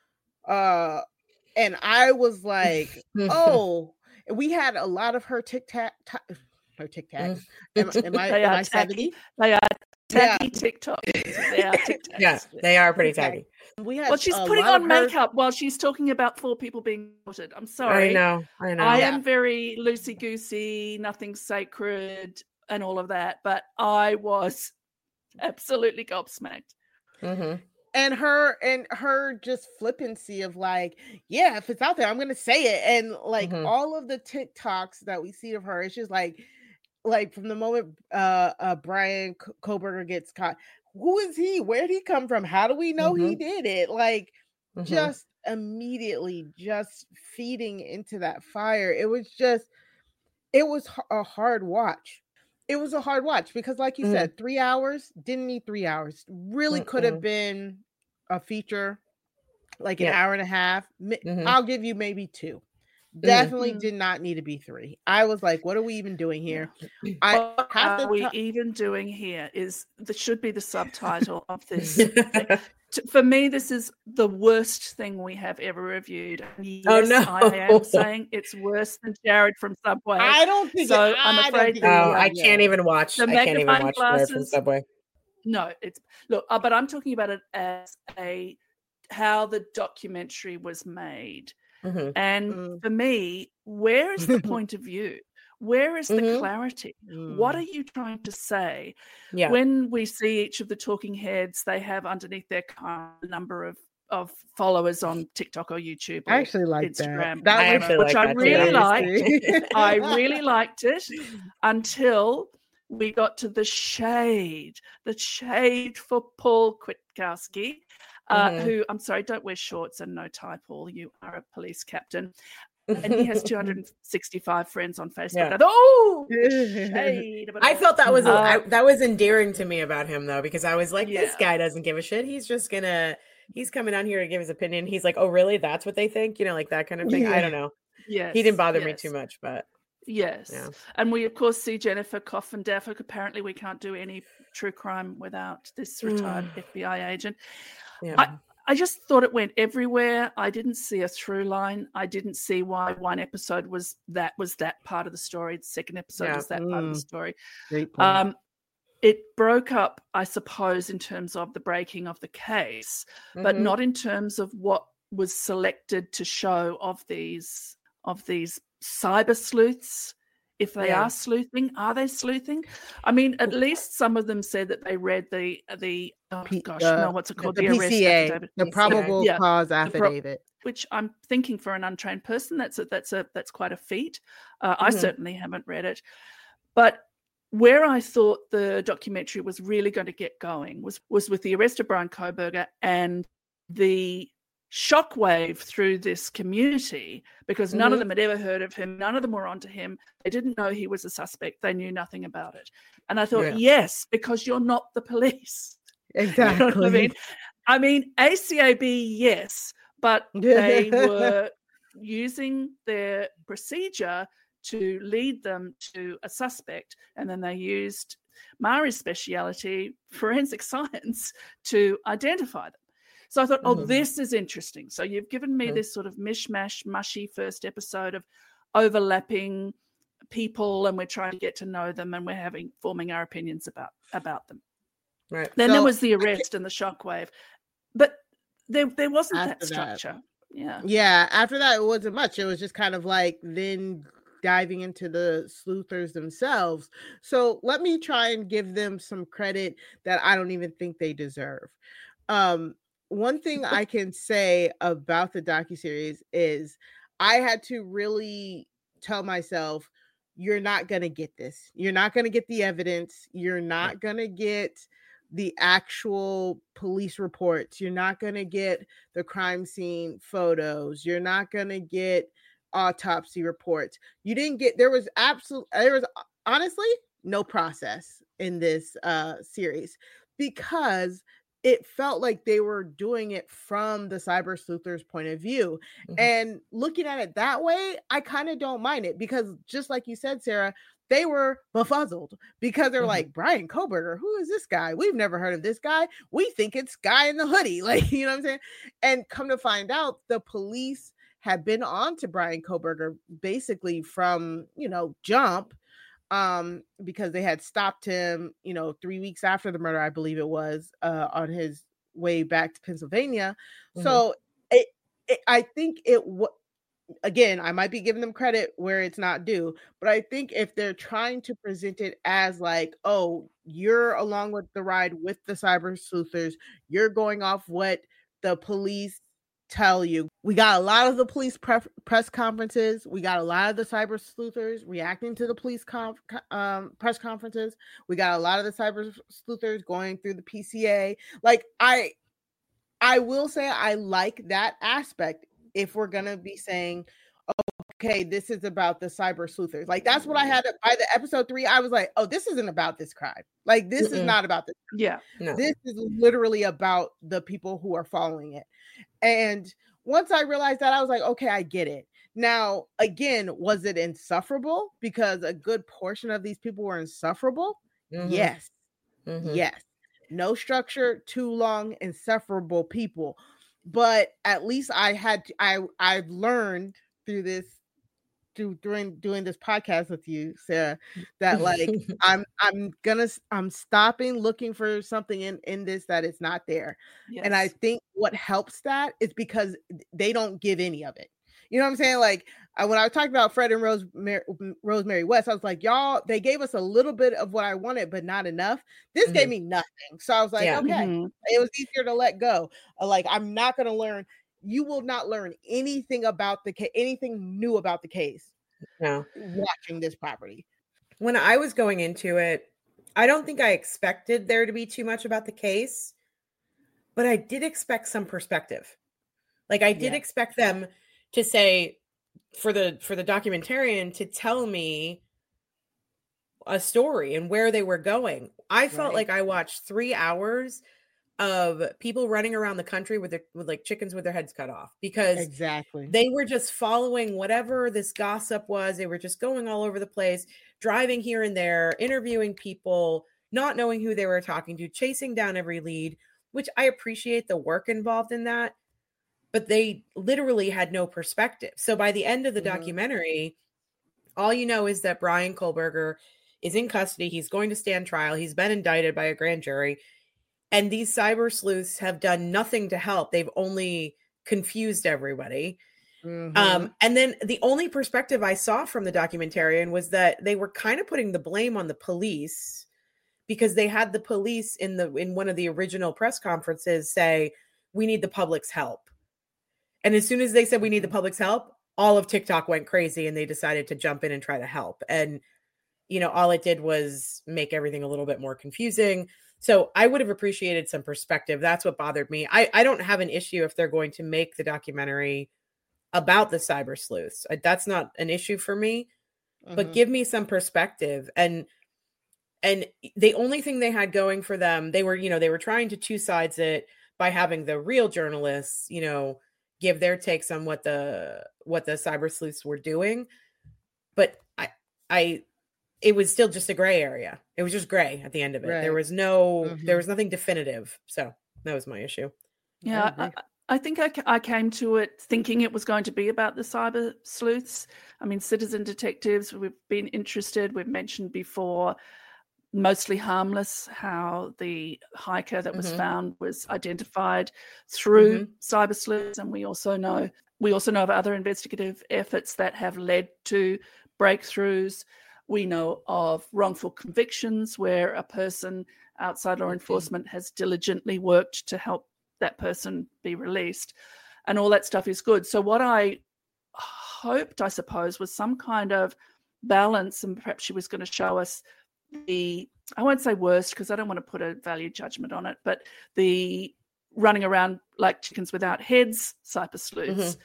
[SPEAKER 3] Uh, and I was like, oh, we had a lot of her tic tac, her tic tacs. Am, am I
[SPEAKER 2] They
[SPEAKER 3] am
[SPEAKER 2] are
[SPEAKER 3] I seventy?
[SPEAKER 2] tacky. They are
[SPEAKER 3] Yeah,
[SPEAKER 2] tacky TikToks. They are
[SPEAKER 1] Yeah,
[SPEAKER 2] TikToks.
[SPEAKER 1] they are pretty
[SPEAKER 3] okay.
[SPEAKER 1] tacky.
[SPEAKER 3] We
[SPEAKER 2] Well,
[SPEAKER 3] had
[SPEAKER 2] she's
[SPEAKER 3] a
[SPEAKER 2] putting
[SPEAKER 3] lot of
[SPEAKER 2] on
[SPEAKER 3] her.
[SPEAKER 2] makeup while she's talking about four people being aborted. I'm
[SPEAKER 1] I
[SPEAKER 2] sorry.
[SPEAKER 1] know. I know.
[SPEAKER 2] I
[SPEAKER 3] Yeah.
[SPEAKER 2] am very loosey goosey, nothing sacred, and all of that. But I was absolutely gobsmacked.
[SPEAKER 1] Mm-hmm.
[SPEAKER 3] And her and her just flippancy of like, yeah, if it's out there, I'm gonna say it. And like
[SPEAKER 1] Mm-hmm.
[SPEAKER 3] all of the TikToks that we see of her, it's just like, like from the moment uh, uh Brian K- Koberger gets caught, who is he? Where'd he come from? How do we know he
[SPEAKER 1] Mm-hmm.
[SPEAKER 3] did it? Like,
[SPEAKER 1] Mm-hmm.
[SPEAKER 3] just immediately just feeding into that fire. It was just, it was h- a hard watch. It was a hard watch because, like you
[SPEAKER 1] Mm-hmm.
[SPEAKER 3] said, three hours didn't need three hours. Really could have
[SPEAKER 1] Mm-hmm.
[SPEAKER 3] been a feature, like an
[SPEAKER 1] Yeah.
[SPEAKER 3] hour and a half. Mi-
[SPEAKER 1] Mm-hmm.
[SPEAKER 3] I'll give you maybe two, definitely
[SPEAKER 2] Mm.
[SPEAKER 3] did not need to be three. I was like, what are we even doing here?
[SPEAKER 2] Yeah.
[SPEAKER 3] I
[SPEAKER 2] what
[SPEAKER 3] have
[SPEAKER 2] are
[SPEAKER 3] to
[SPEAKER 2] we
[SPEAKER 3] t-
[SPEAKER 2] even doing here is that should be the subtitle of this. For me, this is the worst thing we have ever reviewed. And yes,
[SPEAKER 1] Oh, no.
[SPEAKER 2] I am saying it's worse than Jared from Subway.
[SPEAKER 3] I don't think
[SPEAKER 2] so.
[SPEAKER 3] it,
[SPEAKER 2] I'm
[SPEAKER 3] I don't
[SPEAKER 2] afraid
[SPEAKER 3] think
[SPEAKER 2] that
[SPEAKER 1] Oh,
[SPEAKER 3] it-
[SPEAKER 1] I
[SPEAKER 3] yeah.
[SPEAKER 1] can't even watch.
[SPEAKER 2] The
[SPEAKER 1] I can't even
[SPEAKER 2] magnifying
[SPEAKER 1] watch Jared from
[SPEAKER 2] glasses-
[SPEAKER 1] Subway.
[SPEAKER 2] No, it's look, uh, but I'm talking about it as a how the documentary was made.
[SPEAKER 1] Mhm.
[SPEAKER 2] And
[SPEAKER 3] Mm.
[SPEAKER 2] for me, where is the point of view? Where is the
[SPEAKER 1] Mhm.
[SPEAKER 2] clarity? What
[SPEAKER 3] Mm.
[SPEAKER 2] are you trying to say?
[SPEAKER 1] Yeah.
[SPEAKER 2] When we see each of the talking heads, they have underneath their car a number of, of followers on TikTok or YouTube or
[SPEAKER 3] I actually like
[SPEAKER 2] Instagram,
[SPEAKER 3] that. That
[SPEAKER 1] I
[SPEAKER 3] was
[SPEAKER 1] actually
[SPEAKER 2] which
[SPEAKER 1] like
[SPEAKER 2] I
[SPEAKER 1] that too.
[SPEAKER 2] really liked.
[SPEAKER 3] hilarious.
[SPEAKER 2] I really liked it until we got to the shade, the shade for Paul Kwiatkowski, uh,
[SPEAKER 1] Mhm.
[SPEAKER 2] who, I'm sorry, don't wear shorts and no tie, Paul. You are a police captain. And he has two hundred sixty-five friends on Facebook.
[SPEAKER 1] Yeah.
[SPEAKER 2] I thought, oh, the shade. of it
[SPEAKER 1] I
[SPEAKER 2] all.
[SPEAKER 1] felt that was a,
[SPEAKER 2] Uh,
[SPEAKER 1] I, that was endearing to me about him though, because I was like, this
[SPEAKER 2] Yeah.
[SPEAKER 1] guy doesn't give a shit. He's just gonna, he's coming on here to give his opinion. He's like, oh, really? That's what they think? You know, like that kind of thing. I
[SPEAKER 3] Yeah.
[SPEAKER 1] don't know.
[SPEAKER 2] yes,
[SPEAKER 1] He didn't bother me
[SPEAKER 2] yes,
[SPEAKER 1] too much, but
[SPEAKER 2] Yes.
[SPEAKER 1] yeah.
[SPEAKER 2] And we, of course, see Jennifer Coffin-Daffock. Apparently, we can't do any true crime without this retired F B I agent.
[SPEAKER 1] Yeah.
[SPEAKER 2] I, I just thought it went everywhere. I didn't see a through line. I didn't see why one episode was that was that part of the story. The second episode
[SPEAKER 1] Yeah.
[SPEAKER 2] was that part of the
[SPEAKER 3] Mm.
[SPEAKER 2] story.
[SPEAKER 3] Great point.
[SPEAKER 2] Um, it broke up, I suppose, in terms of the breaking of the case, but
[SPEAKER 1] Mhm.
[SPEAKER 2] not in terms of what was selected to show of these of these cyber sleuths. If they
[SPEAKER 1] Yeah.
[SPEAKER 2] are sleuthing, are they sleuthing? I mean, at least some of them said that they read the the oh
[SPEAKER 3] P-
[SPEAKER 2] gosh,
[SPEAKER 3] uh,
[SPEAKER 2] no, what's it called?
[SPEAKER 3] the
[SPEAKER 2] arrest
[SPEAKER 3] P C A,
[SPEAKER 2] affidavit.
[SPEAKER 3] the
[SPEAKER 1] P C A.
[SPEAKER 3] probable
[SPEAKER 2] Yeah,
[SPEAKER 3] cause
[SPEAKER 2] the pro-
[SPEAKER 3] affidavit.
[SPEAKER 2] which I'm thinking for an untrained person, that's a, that's a that's quite a feat. Uh, I
[SPEAKER 1] Mhm.
[SPEAKER 2] certainly haven't read it, but where I thought the documentary was really going to get going was was with the arrest of Brian Kohberger and the shockwave through this community, because none of
[SPEAKER 1] Mhm.
[SPEAKER 2] them had ever heard of him. None of them were onto him. They didn't know he was a suspect. They knew nothing about it. And I thought,
[SPEAKER 1] Yeah.
[SPEAKER 2] yes, because you're not the police.
[SPEAKER 3] Exactly.
[SPEAKER 2] You know what I mean? I mean, A C A B, yes, but they were using their procedure to lead them to a suspect, and then they used Mari's speciality, forensic science, to identify them. So I thought, oh,
[SPEAKER 1] Mhm.
[SPEAKER 2] this is interesting. So you've given me
[SPEAKER 1] Mhm.
[SPEAKER 2] this sort of mishmash, mushy first episode of overlapping people, and we're trying to get to know them, and we're having forming our opinions about about them.
[SPEAKER 1] Right.
[SPEAKER 2] Then there
[SPEAKER 3] So,
[SPEAKER 2] was the arrest and the shockwave, but there there wasn't that
[SPEAKER 3] After that.
[SPEAKER 2] structure. Yeah.
[SPEAKER 3] Yeah, after that, it wasn't much. It was just kind of like then diving into the sleuthers themselves. So let me try and give them some credit that I don't even think they deserve. Um, one thing I can say about the docuseries is I had to really tell myself, you're not going to get this. You're not going to get the evidence. You're not going to get the actual police reports. You're not going to get the crime scene photos. You're not going to get autopsy reports. You didn't get, there was absolute, there was honestly no process in this uh, series because it felt like they were doing it from the cyber sleuthers' point of view.
[SPEAKER 1] Mhm.
[SPEAKER 3] And looking at it that way, I kind of don't mind it because just like you said, Sarah, they were befuddled because they're
[SPEAKER 1] Mhm.
[SPEAKER 3] like, Brian Kohberger, who is this guy? We've never heard of this guy. We think it's guy in the hoodie. Like, you know what I'm saying? And come to find out, the police had been on to Brian Kohberger basically from, you know, jump um because they had stopped him, you know, three weeks after the murder, I believe it was, uh on his way back to Pennsylvania.
[SPEAKER 1] Mhm.
[SPEAKER 3] So it, it I think it was, again, I might be giving them credit where it's not due, but I think if they're trying to present it as like, oh, you're along with the ride with the cyber sleuthers, you're going off what the police tell you. We got a lot of the police pre- press conferences. We got a lot of the cyber sleuthers reacting to the police conf- um, press conferences. We got a lot of the cyber sleuthers going through the P C A. Like, I, I will say I like that aspect. If we're gonna be saying, okay, this is about the cyber sleuthers, like that's what I had by the episode three. I was like, oh, this isn't about this crime. Like, this
[SPEAKER 1] Mm-mm.
[SPEAKER 3] is not about this.
[SPEAKER 2] Yeah.
[SPEAKER 1] No.
[SPEAKER 3] This is literally about the people who are following it. And once I realized that, I was like, okay, I get it. Now, again, was it insufferable? Because a good portion of these people were insufferable.
[SPEAKER 1] Mhm.
[SPEAKER 3] Yes.
[SPEAKER 1] Mhm.
[SPEAKER 3] Yes. No structure, too long, insufferable people. But at least I had to, I I've learned through this through during doing this podcast with you, Sarah, that like I'm I'm gonna I'm stopping looking for something in in this that is not there.
[SPEAKER 2] Yes.
[SPEAKER 3] And I think what helps that is because they don't give any of it. You know what I'm saying? Like I, when I was talking about Fred and Rose, Mar- Rosemary West, I was like, y'all, they gave us a little bit of what I wanted, but not enough. This
[SPEAKER 1] Mhm.
[SPEAKER 3] gave me nothing. So I was like,
[SPEAKER 1] Yeah.
[SPEAKER 3] okay,
[SPEAKER 2] Mhm.
[SPEAKER 3] it was easier to let go. Uh, Like I'm not going to learn. You will not learn anything about the case, anything new about the case
[SPEAKER 1] No.
[SPEAKER 3] watching this property.
[SPEAKER 1] When I was going into it, I don't think I expected there to be too much about the case, but I did expect some perspective. Like I did
[SPEAKER 3] Yeah.
[SPEAKER 1] expect them to say for the for the documentarian to tell me a story and where they were going. I felt
[SPEAKER 3] Right.
[SPEAKER 1] like I watched three hours of people running around the country with their with like chickens with their heads cut off because
[SPEAKER 3] Exactly.
[SPEAKER 1] they were just following whatever this gossip was. They were just going all over the place, driving here and there, interviewing people, not knowing who they were talking to, chasing down every lead, which I appreciate the work involved in that. But they literally had no perspective. So by the end of the
[SPEAKER 3] Mhm.
[SPEAKER 1] documentary, all you know is that Brian Kohlberger is in custody. He's going to stand trial. He's been indicted by a grand jury. And these cyber sleuths have done nothing to help. They've only confused everybody.
[SPEAKER 3] Mhm.
[SPEAKER 1] Um, and then the only perspective I saw from the documentarian was that they were kind of putting the blame on the police because they had the police in the in one of the original press conferences say, we need the public's help. And as soon as they said we need the public's help, all of TikTok went crazy and they decided to jump in and try to help. And, you know, all it did was make everything a little bit more confusing. So I would have appreciated some perspective. That's what bothered me. I, I don't have an issue if they're going to make the documentary about the cyber sleuths. That's not an issue for me, but
[SPEAKER 3] Mhm.
[SPEAKER 1] give me some perspective. And and the only thing they had going for them, they were, you know, they were trying to two sides it by having the real journalists, you know, give their takes on what the what the cyber sleuths were doing. But I I it was still just a gray area. It was just gray at the end of it.
[SPEAKER 3] Right.
[SPEAKER 1] There was no
[SPEAKER 3] Mhm.
[SPEAKER 1] there was nothing definitive. So that was my issue.
[SPEAKER 3] I
[SPEAKER 2] Yeah,
[SPEAKER 3] agree.
[SPEAKER 2] I, I think I, ca- I came to it thinking it was going to be about the cyber sleuths. I mean, citizen detectives, we've been interested. We've mentioned before, mostly harmless, how the hiker that was
[SPEAKER 1] Mhm.
[SPEAKER 2] found was identified through
[SPEAKER 1] Mhm.
[SPEAKER 2] cyber sleuths. And we also know we also know of other investigative efforts that have led to breakthroughs. We know of wrongful convictions where a person outside law enforcement has diligently worked to help that person be released, and all that stuff is good. So what I hoped, I suppose, was some kind of balance, and perhaps she was going to show us the, I won't say worst because I don't want to put a value judgment on it, but the running around like chickens without heads cyber sleuths,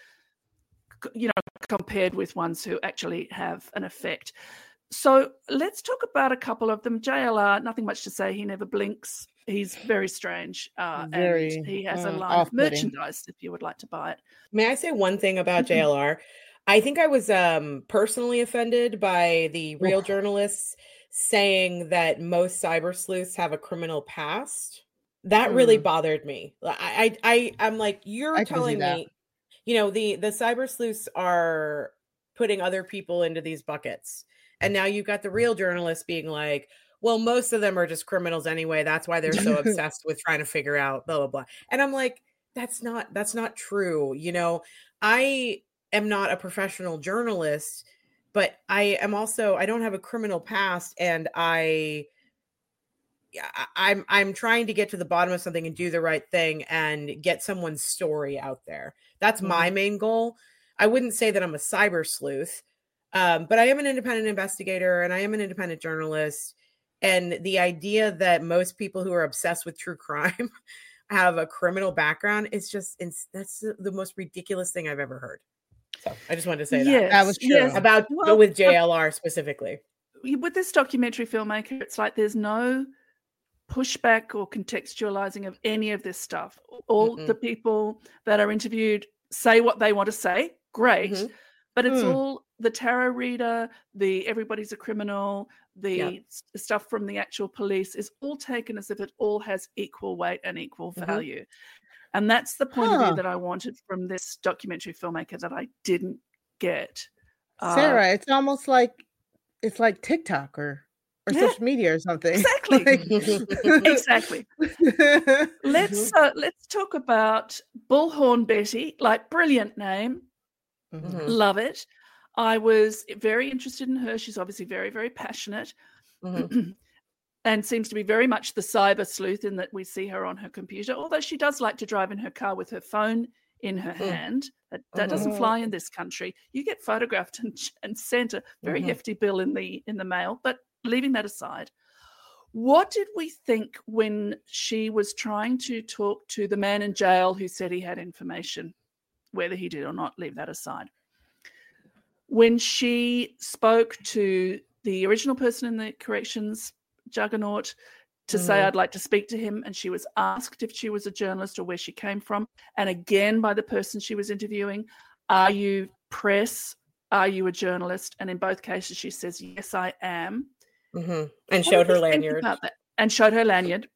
[SPEAKER 2] you know, compared with ones who actually have an effect. So let's talk about a couple of them. J L R, nothing much to say. He never blinks. He's very strange. Uh,
[SPEAKER 3] Very,
[SPEAKER 2] and he has a
[SPEAKER 3] uh,
[SPEAKER 2] line of
[SPEAKER 3] off-putting.
[SPEAKER 2] merchandise if you would like to buy it.
[SPEAKER 1] May I say one thing about J L R? I think I was um, personally offended by the real
[SPEAKER 3] Oof.
[SPEAKER 1] journalists saying that most cyber sleuths have a criminal past. That really
[SPEAKER 3] Hmm.
[SPEAKER 1] bothered me. I, I, I I'm like, you're
[SPEAKER 3] I can see
[SPEAKER 1] telling
[SPEAKER 3] that.
[SPEAKER 1] me, you know, the the cyber sleuths are putting other people into these buckets, and now you've got the real journalists being like, well, most of them are just criminals anyway. That's why they're so obsessed with trying to figure out blah blah blah. And I'm like, that's not that's not true. You know, I am not a professional journalist, but I am also I don't have a criminal past, and I I- I'm I'm trying to get to the bottom of something and do the right thing and get someone's story out there. That's my
[SPEAKER 3] Mhm.
[SPEAKER 1] main goal. I wouldn't say that I'm a cyber sleuth, um, but I am an independent investigator and I am an independent journalist. And the idea that most people who are obsessed with true crime have a criminal background is just it's, that's the, the most ridiculous thing I've ever heard. So I just wanted to say
[SPEAKER 2] Yes,
[SPEAKER 3] That was
[SPEAKER 2] yes.
[SPEAKER 3] true.
[SPEAKER 1] about
[SPEAKER 2] Well,
[SPEAKER 1] with J L R specifically.
[SPEAKER 2] with this documentary filmmaker, it's like there's no pushback or contextualizing of any of this stuff. All
[SPEAKER 1] Mm-mm.
[SPEAKER 2] the people that are interviewed say what they want to say, great,
[SPEAKER 1] Mhm.
[SPEAKER 2] but it's
[SPEAKER 3] Hmm.
[SPEAKER 2] all the tarot reader, the everybody's a criminal, the
[SPEAKER 1] Yeah.
[SPEAKER 2] s- stuff from the actual police is all taken as if it all has equal weight and equal
[SPEAKER 1] Mhm.
[SPEAKER 2] value. And that's the point of
[SPEAKER 3] Huh.
[SPEAKER 2] view that I wanted from this documentary filmmaker that I didn't get. Uh,
[SPEAKER 3] Sarah, it's almost like it's like TikTok or or
[SPEAKER 2] Yeah.
[SPEAKER 3] social media or something.
[SPEAKER 2] Exactly.
[SPEAKER 3] Like-
[SPEAKER 2] Exactly. Let's uh, let's talk about Bullhorn Betty. Like, brilliant name.
[SPEAKER 3] Mhm.
[SPEAKER 1] Mhm.
[SPEAKER 2] Love it. I was very interested in her. She's obviously very, very passionate
[SPEAKER 1] Mhm.
[SPEAKER 2] and seems to be very much the cyber sleuth in that we see her on her computer, although she does like to drive in her car with her phone in her
[SPEAKER 1] Mm.
[SPEAKER 2] hand. That, that
[SPEAKER 1] Mhm.
[SPEAKER 2] doesn't fly in this country. You get photographed and, and sent a very
[SPEAKER 1] Mhm.
[SPEAKER 2] hefty bill in the in the mail, but leaving that aside, what did we think when she was trying to talk to the man in jail who said he had information, whether he did or not, leave that aside? When she spoke to the original person in the corrections juggernaut to say,
[SPEAKER 1] Mhm.
[SPEAKER 2] I'd like to speak to him, and she was asked if she was a journalist or where she came from, and again by the person she was interviewing, are you press? Are you a journalist? And in both cases she says, yes, I am.
[SPEAKER 1] Mhm. And
[SPEAKER 2] What
[SPEAKER 1] showed
[SPEAKER 2] did
[SPEAKER 1] her
[SPEAKER 2] we think
[SPEAKER 1] lanyard.
[SPEAKER 2] about that? And showed her lanyard.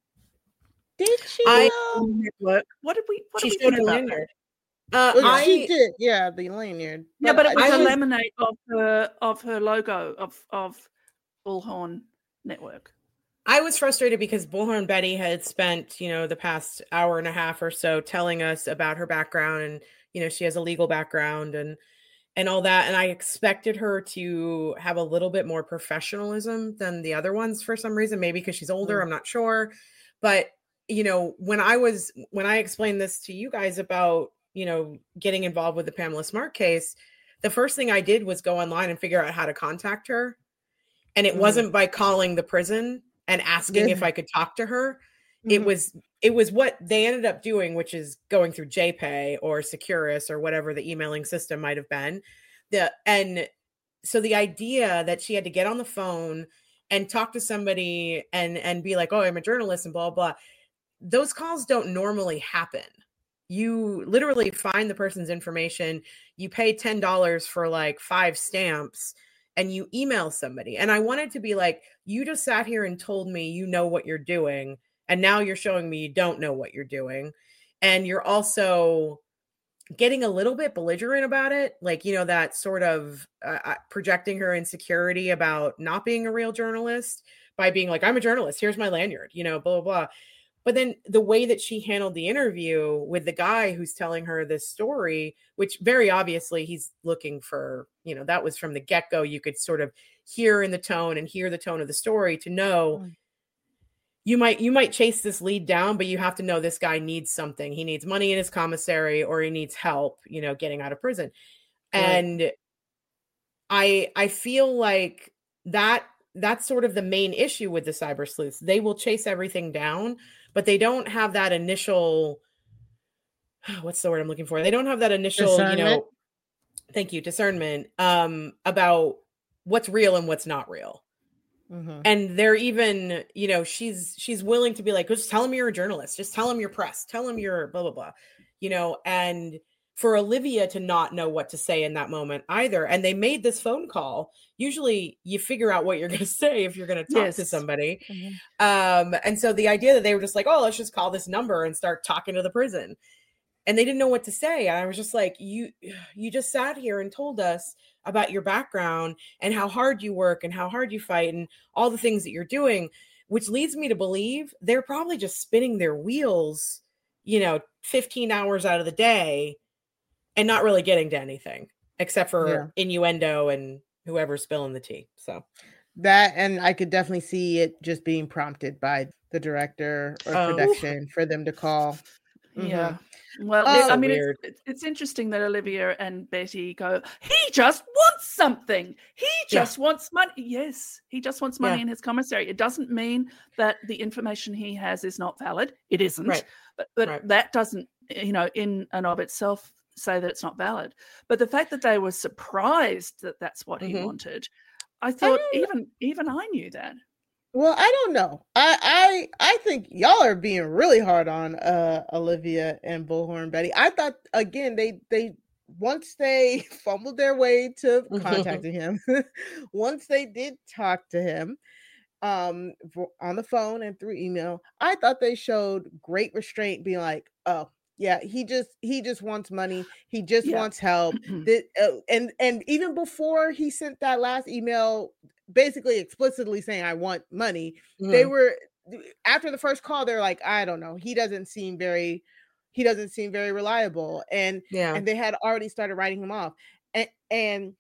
[SPEAKER 3] Did she
[SPEAKER 1] I-
[SPEAKER 3] though?
[SPEAKER 2] Network. What did we? What
[SPEAKER 1] She
[SPEAKER 2] did we
[SPEAKER 1] showed
[SPEAKER 2] think
[SPEAKER 1] her
[SPEAKER 2] about that?
[SPEAKER 1] lanyard. Uh,
[SPEAKER 3] Well,
[SPEAKER 1] I
[SPEAKER 3] she did, yeah, the lanyard.
[SPEAKER 2] Yeah, but it was
[SPEAKER 1] I
[SPEAKER 2] a
[SPEAKER 1] was-
[SPEAKER 2] laminate of her of her logo of of Bullhorn Network.
[SPEAKER 1] I was frustrated because Bullhorn Betty had spent, you know, the past hour and a half or so telling us about her background, and you know, she has a legal background and and all that, and I expected her to have a little bit more professionalism than the other ones for some reason, maybe because she's older,
[SPEAKER 3] Mm.
[SPEAKER 1] I'm not sure. But, you know, when I was when I explained this to you guys about, you know, getting involved with the Pamela Smart case, the first thing I did was go online and figure out how to contact her. And it
[SPEAKER 3] Mhm.
[SPEAKER 1] wasn't by calling the prison and asking
[SPEAKER 3] Yeah.
[SPEAKER 1] if I could talk to her. It
[SPEAKER 3] Mhm.
[SPEAKER 1] was it was what they ended up doing, which is going through JPay or Securus or whatever the emailing system might have been. The and so the idea that she had to get on the phone and talk to somebody and and be like, "Oh, I'm a journalist," and blah blah. Those calls don't normally happen. You literally find the person's information, you pay ten dollars for like five stamps, and you email somebody. And I wanted to be like, you just sat here and told me you know what you're doing, and now you're showing me you don't know what you're doing. And you're also getting a little bit belligerent about it, like, you know, that sort of uh, uh, projecting her insecurity about not being a real journalist by being like, I'm a journalist, here's my lanyard, you know, blah, blah, blah. But then the way that she handled the interview with the guy who's telling her this story, which very obviously he's looking for, you know, that was from the get-go. You could sort of hear in the tone and hear the tone of the story to know
[SPEAKER 3] Mm.
[SPEAKER 1] you might you might chase this lead down, but you have to know this guy needs something. He needs money in his commissary, or he needs help, you know, getting out of prison.
[SPEAKER 3] Right.
[SPEAKER 1] And I I feel like that that's sort of the main issue with the cyber sleuths. They will chase everything down, but they don't have that initial, what's the word I'm looking for? They don't have that initial, you
[SPEAKER 3] Discernment?
[SPEAKER 1] know, thank you, discernment um, about what's real and what's not real.
[SPEAKER 3] Mhm.
[SPEAKER 1] And they're even, you know, she's she's willing to be like, just tell him you're a journalist, just tell him you're press, tell him you're blah blah blah, you know. And for Olivia to not know what to say in that moment either, and they made this phone call. Usually you figure out what you're going to say if you're going to talk to
[SPEAKER 2] Yes.
[SPEAKER 1] somebody.
[SPEAKER 3] Mhm.
[SPEAKER 1] Um, and so the idea that they were just like, oh, let's just call this number and start talking to the prison, and they didn't know what to say. And I was just like, you you just sat here and told us about your background and how hard you work and how hard you fight and all the things that you're doing, which leads me to believe they're probably just spinning their wheels, you know, fifteen hours out of the day and not really getting to anything except for
[SPEAKER 3] Yeah.
[SPEAKER 1] innuendo and whoever's spilling the tea. So
[SPEAKER 3] That, and I could definitely see it just being prompted by the director or
[SPEAKER 1] Oh.
[SPEAKER 3] production for them to call. Mhm.
[SPEAKER 2] Yeah. Well,
[SPEAKER 3] Oh,
[SPEAKER 2] it- I
[SPEAKER 1] so
[SPEAKER 2] mean, it's,
[SPEAKER 1] weird.
[SPEAKER 2] it's it's interesting that Olivia and Betty go, he just wants something. He
[SPEAKER 1] Yeah.
[SPEAKER 2] just wants money. Yes, he just wants money
[SPEAKER 1] Yeah.
[SPEAKER 2] in his commissary. It doesn't mean that the information he has is not valid. It isn't.
[SPEAKER 1] Right.
[SPEAKER 2] But, but
[SPEAKER 1] Right.
[SPEAKER 2] that doesn't, you know, in and of itself say that it's not valid. But the fact that they were surprised that that's what he
[SPEAKER 1] Mhm.
[SPEAKER 2] wanted, I thought
[SPEAKER 3] don't-
[SPEAKER 2] even even I knew that.
[SPEAKER 3] Well, I don't know. I I I think y'all are being really hard on uh Olivia and Bullhorn Betty. I thought again they they once they fumbled their way to contacting him, once they did talk to him um on the phone and through email, I thought they showed great restraint, being like, oh yeah, he just he just wants money, he just
[SPEAKER 2] Yeah.
[SPEAKER 3] wants help. that, uh, and and even before he sent that last email basically explicitly saying I want money,
[SPEAKER 1] Mhm.
[SPEAKER 3] they were, after the first call, they're like, I don't know, he doesn't seem very he doesn't seem very reliable, and
[SPEAKER 1] Yeah.
[SPEAKER 3] and they had already started writing him off. And and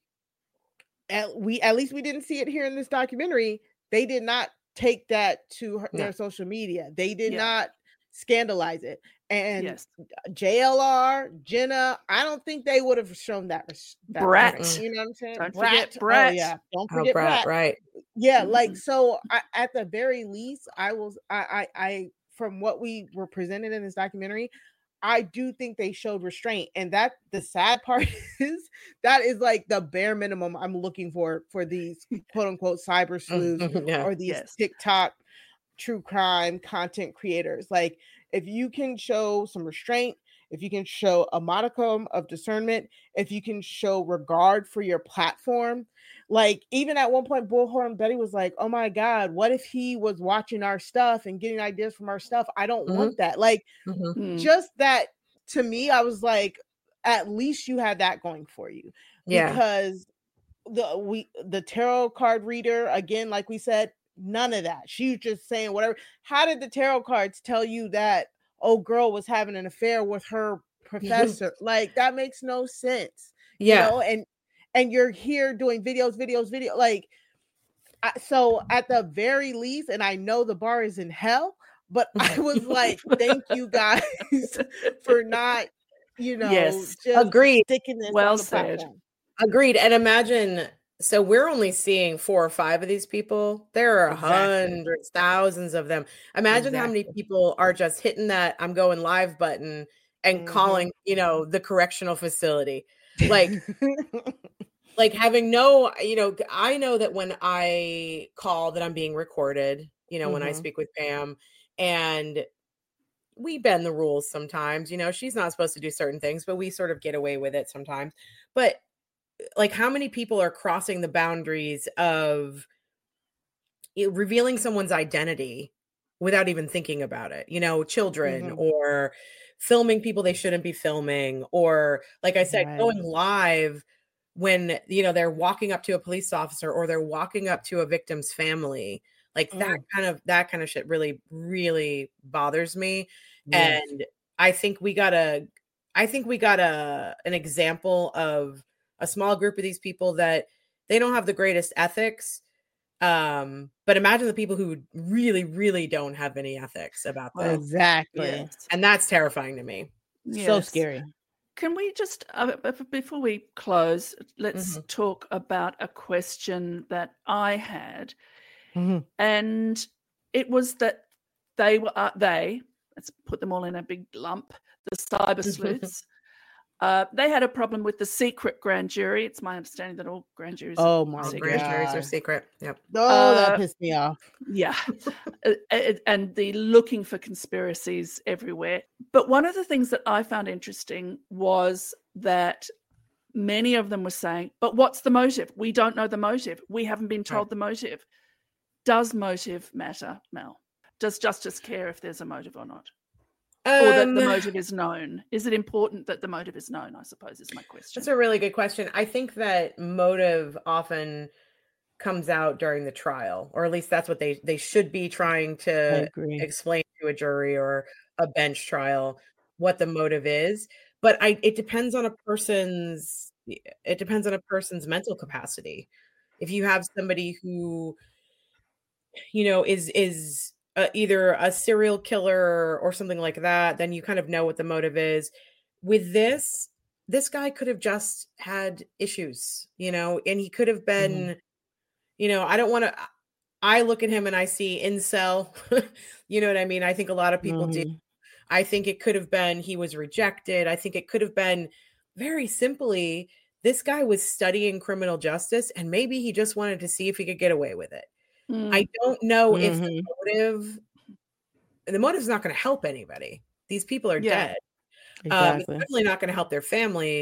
[SPEAKER 3] at, we at least we didn't see it here in this documentary. They did not take that to her,
[SPEAKER 1] No.
[SPEAKER 3] their social media. They did
[SPEAKER 2] Yeah.
[SPEAKER 3] not scandalize it. And
[SPEAKER 2] Yes.
[SPEAKER 3] J L R, Jenna, I don't think they would have shown that, res- that
[SPEAKER 2] Brat.
[SPEAKER 3] restraint, you know what I'm saying?
[SPEAKER 2] Don't
[SPEAKER 3] Brat.
[SPEAKER 2] forget Brat.
[SPEAKER 3] Oh yeah, don't
[SPEAKER 1] Oh,
[SPEAKER 3] forget
[SPEAKER 1] Brat,
[SPEAKER 3] Brat.
[SPEAKER 1] right.
[SPEAKER 3] Yeah, like,
[SPEAKER 2] Mhm.
[SPEAKER 3] so I, at the very least, I was I, I I from what we were presented in this documentary, I do think they showed restraint. And that the sad part is that is like the bare minimum I'm looking for for these quote unquote cyber sleuths
[SPEAKER 1] Yeah.
[SPEAKER 3] or these
[SPEAKER 2] Yes.
[SPEAKER 3] TikTok true crime content creators. Like, if you can show some restraint, if you can show a modicum of discernment, if you can show regard for your platform. Like, even at one point, Bullhorn Betty was like, oh my God, what if he was watching our stuff and getting ideas from our stuff? I don't
[SPEAKER 1] Mhm.
[SPEAKER 3] want that. Like,
[SPEAKER 1] Mhm.
[SPEAKER 2] Mm.
[SPEAKER 3] just that, to me, I was like, at least you had that going for you.
[SPEAKER 1] Yeah.
[SPEAKER 3] Because the we the tarot card reader, again, like we said, none of that. She was just saying whatever. How did the tarot cards tell you that old girl was having an affair with her professor? Like, that makes no sense. You
[SPEAKER 1] Yeah.
[SPEAKER 3] know, and and you're here doing videos, videos, video. Like, I, so at the very least, and I know the bar is in hell, but I was like, thank you guys for not, you know,
[SPEAKER 2] Yes.
[SPEAKER 3] just
[SPEAKER 1] Agreed.
[SPEAKER 3] sticking this
[SPEAKER 2] Well
[SPEAKER 3] on the
[SPEAKER 2] said.
[SPEAKER 3] platform.
[SPEAKER 1] Agreed. And imagine, so we're only seeing four or five of these people. There are
[SPEAKER 3] Exactly.
[SPEAKER 1] hundreds, thousands of them. Imagine how many
[SPEAKER 3] Exactly.
[SPEAKER 1] people are just hitting that I'm going live button and
[SPEAKER 3] Mhm.
[SPEAKER 1] calling, you know, the correctional facility. Like, like having no, you know, I know that when I call that I'm being recorded, you know, when I
[SPEAKER 3] Mhm.
[SPEAKER 1] speak with Pam, and we bend the rules sometimes, you know, she's not supposed to do certain things, but we sort of get away with it sometimes. But like, how many people are crossing the boundaries of you know, revealing someone's identity without even thinking about it? You know, children,
[SPEAKER 3] Mhm.
[SPEAKER 1] or filming people they shouldn't be filming, or like I said,
[SPEAKER 3] Right.
[SPEAKER 1] going live when, you know, they're walking up to a police officer or they're walking up to a victim's family. Like that
[SPEAKER 3] Mm.
[SPEAKER 1] kind of that kind of shit really, really bothers me.
[SPEAKER 3] Yes.
[SPEAKER 1] And I think we got a I think we got a an example of a small group of these people that they don't have the greatest ethics. Um, but imagine the people who really, really don't have any ethics about
[SPEAKER 2] Well,
[SPEAKER 1] this.
[SPEAKER 3] Exactly.
[SPEAKER 2] yes.
[SPEAKER 1] And that's terrifying to me.
[SPEAKER 3] So
[SPEAKER 2] Yes.
[SPEAKER 3] scary.
[SPEAKER 2] Can we just, uh, b- b- before we close, let's
[SPEAKER 1] Mhm.
[SPEAKER 2] talk about a question that I had.
[SPEAKER 3] Mhm.
[SPEAKER 2] And it was that they were, uh, they, let's put them all in a big lump, the cyber sleuths. Uh, they had a problem with the secret grand jury. It's my understanding that all grand juries
[SPEAKER 3] Oh
[SPEAKER 2] are
[SPEAKER 3] my
[SPEAKER 1] All
[SPEAKER 2] secret.
[SPEAKER 1] grand juries are
[SPEAKER 3] God.
[SPEAKER 1] secret. Yep.
[SPEAKER 3] Oh, that
[SPEAKER 2] Uh,
[SPEAKER 3] pissed me off.
[SPEAKER 2] Yeah. Uh, uh, and the looking for conspiracies everywhere. But one of the things that I found interesting was that many of them were saying, but what's the motive? We don't know the motive. We haven't been told
[SPEAKER 1] Right.
[SPEAKER 2] the motive. Does motive matter, Mel? Does justice care if there's a motive or not? Or that the
[SPEAKER 1] Um,
[SPEAKER 2] motive is known? Is it important that the motive is known, I suppose, is my question.
[SPEAKER 1] That's a really good question. I think that motive often comes out during the trial, or at least that's what they they should be trying
[SPEAKER 3] I
[SPEAKER 1] to
[SPEAKER 3] agree.
[SPEAKER 1] explain to a jury or a bench trial what the motive is. But I it depends on a person's it depends on a person's mental capacity. If you have somebody who, you know, is is uh, either a serial killer or something like that, then you kind of know what the motive is. With this, this guy could have just had issues, you know, and he could have been,
[SPEAKER 3] Mhm.
[SPEAKER 1] you know, I don't want to. I look at him and I see incel. You know what I mean? I think a lot of people do.
[SPEAKER 3] Mhm.
[SPEAKER 1] I think it could have been he was rejected. I think it could have been very simply this guy was studying criminal justice and maybe he just wanted to see if he could get away with it.
[SPEAKER 2] Mm.
[SPEAKER 1] I don't know if the
[SPEAKER 3] Mhm.
[SPEAKER 1] motive the motive's not going to help anybody. These people are
[SPEAKER 2] Yeah.
[SPEAKER 1] dead. Um, it's
[SPEAKER 3] Exactly.
[SPEAKER 1] definitely not going to help their families.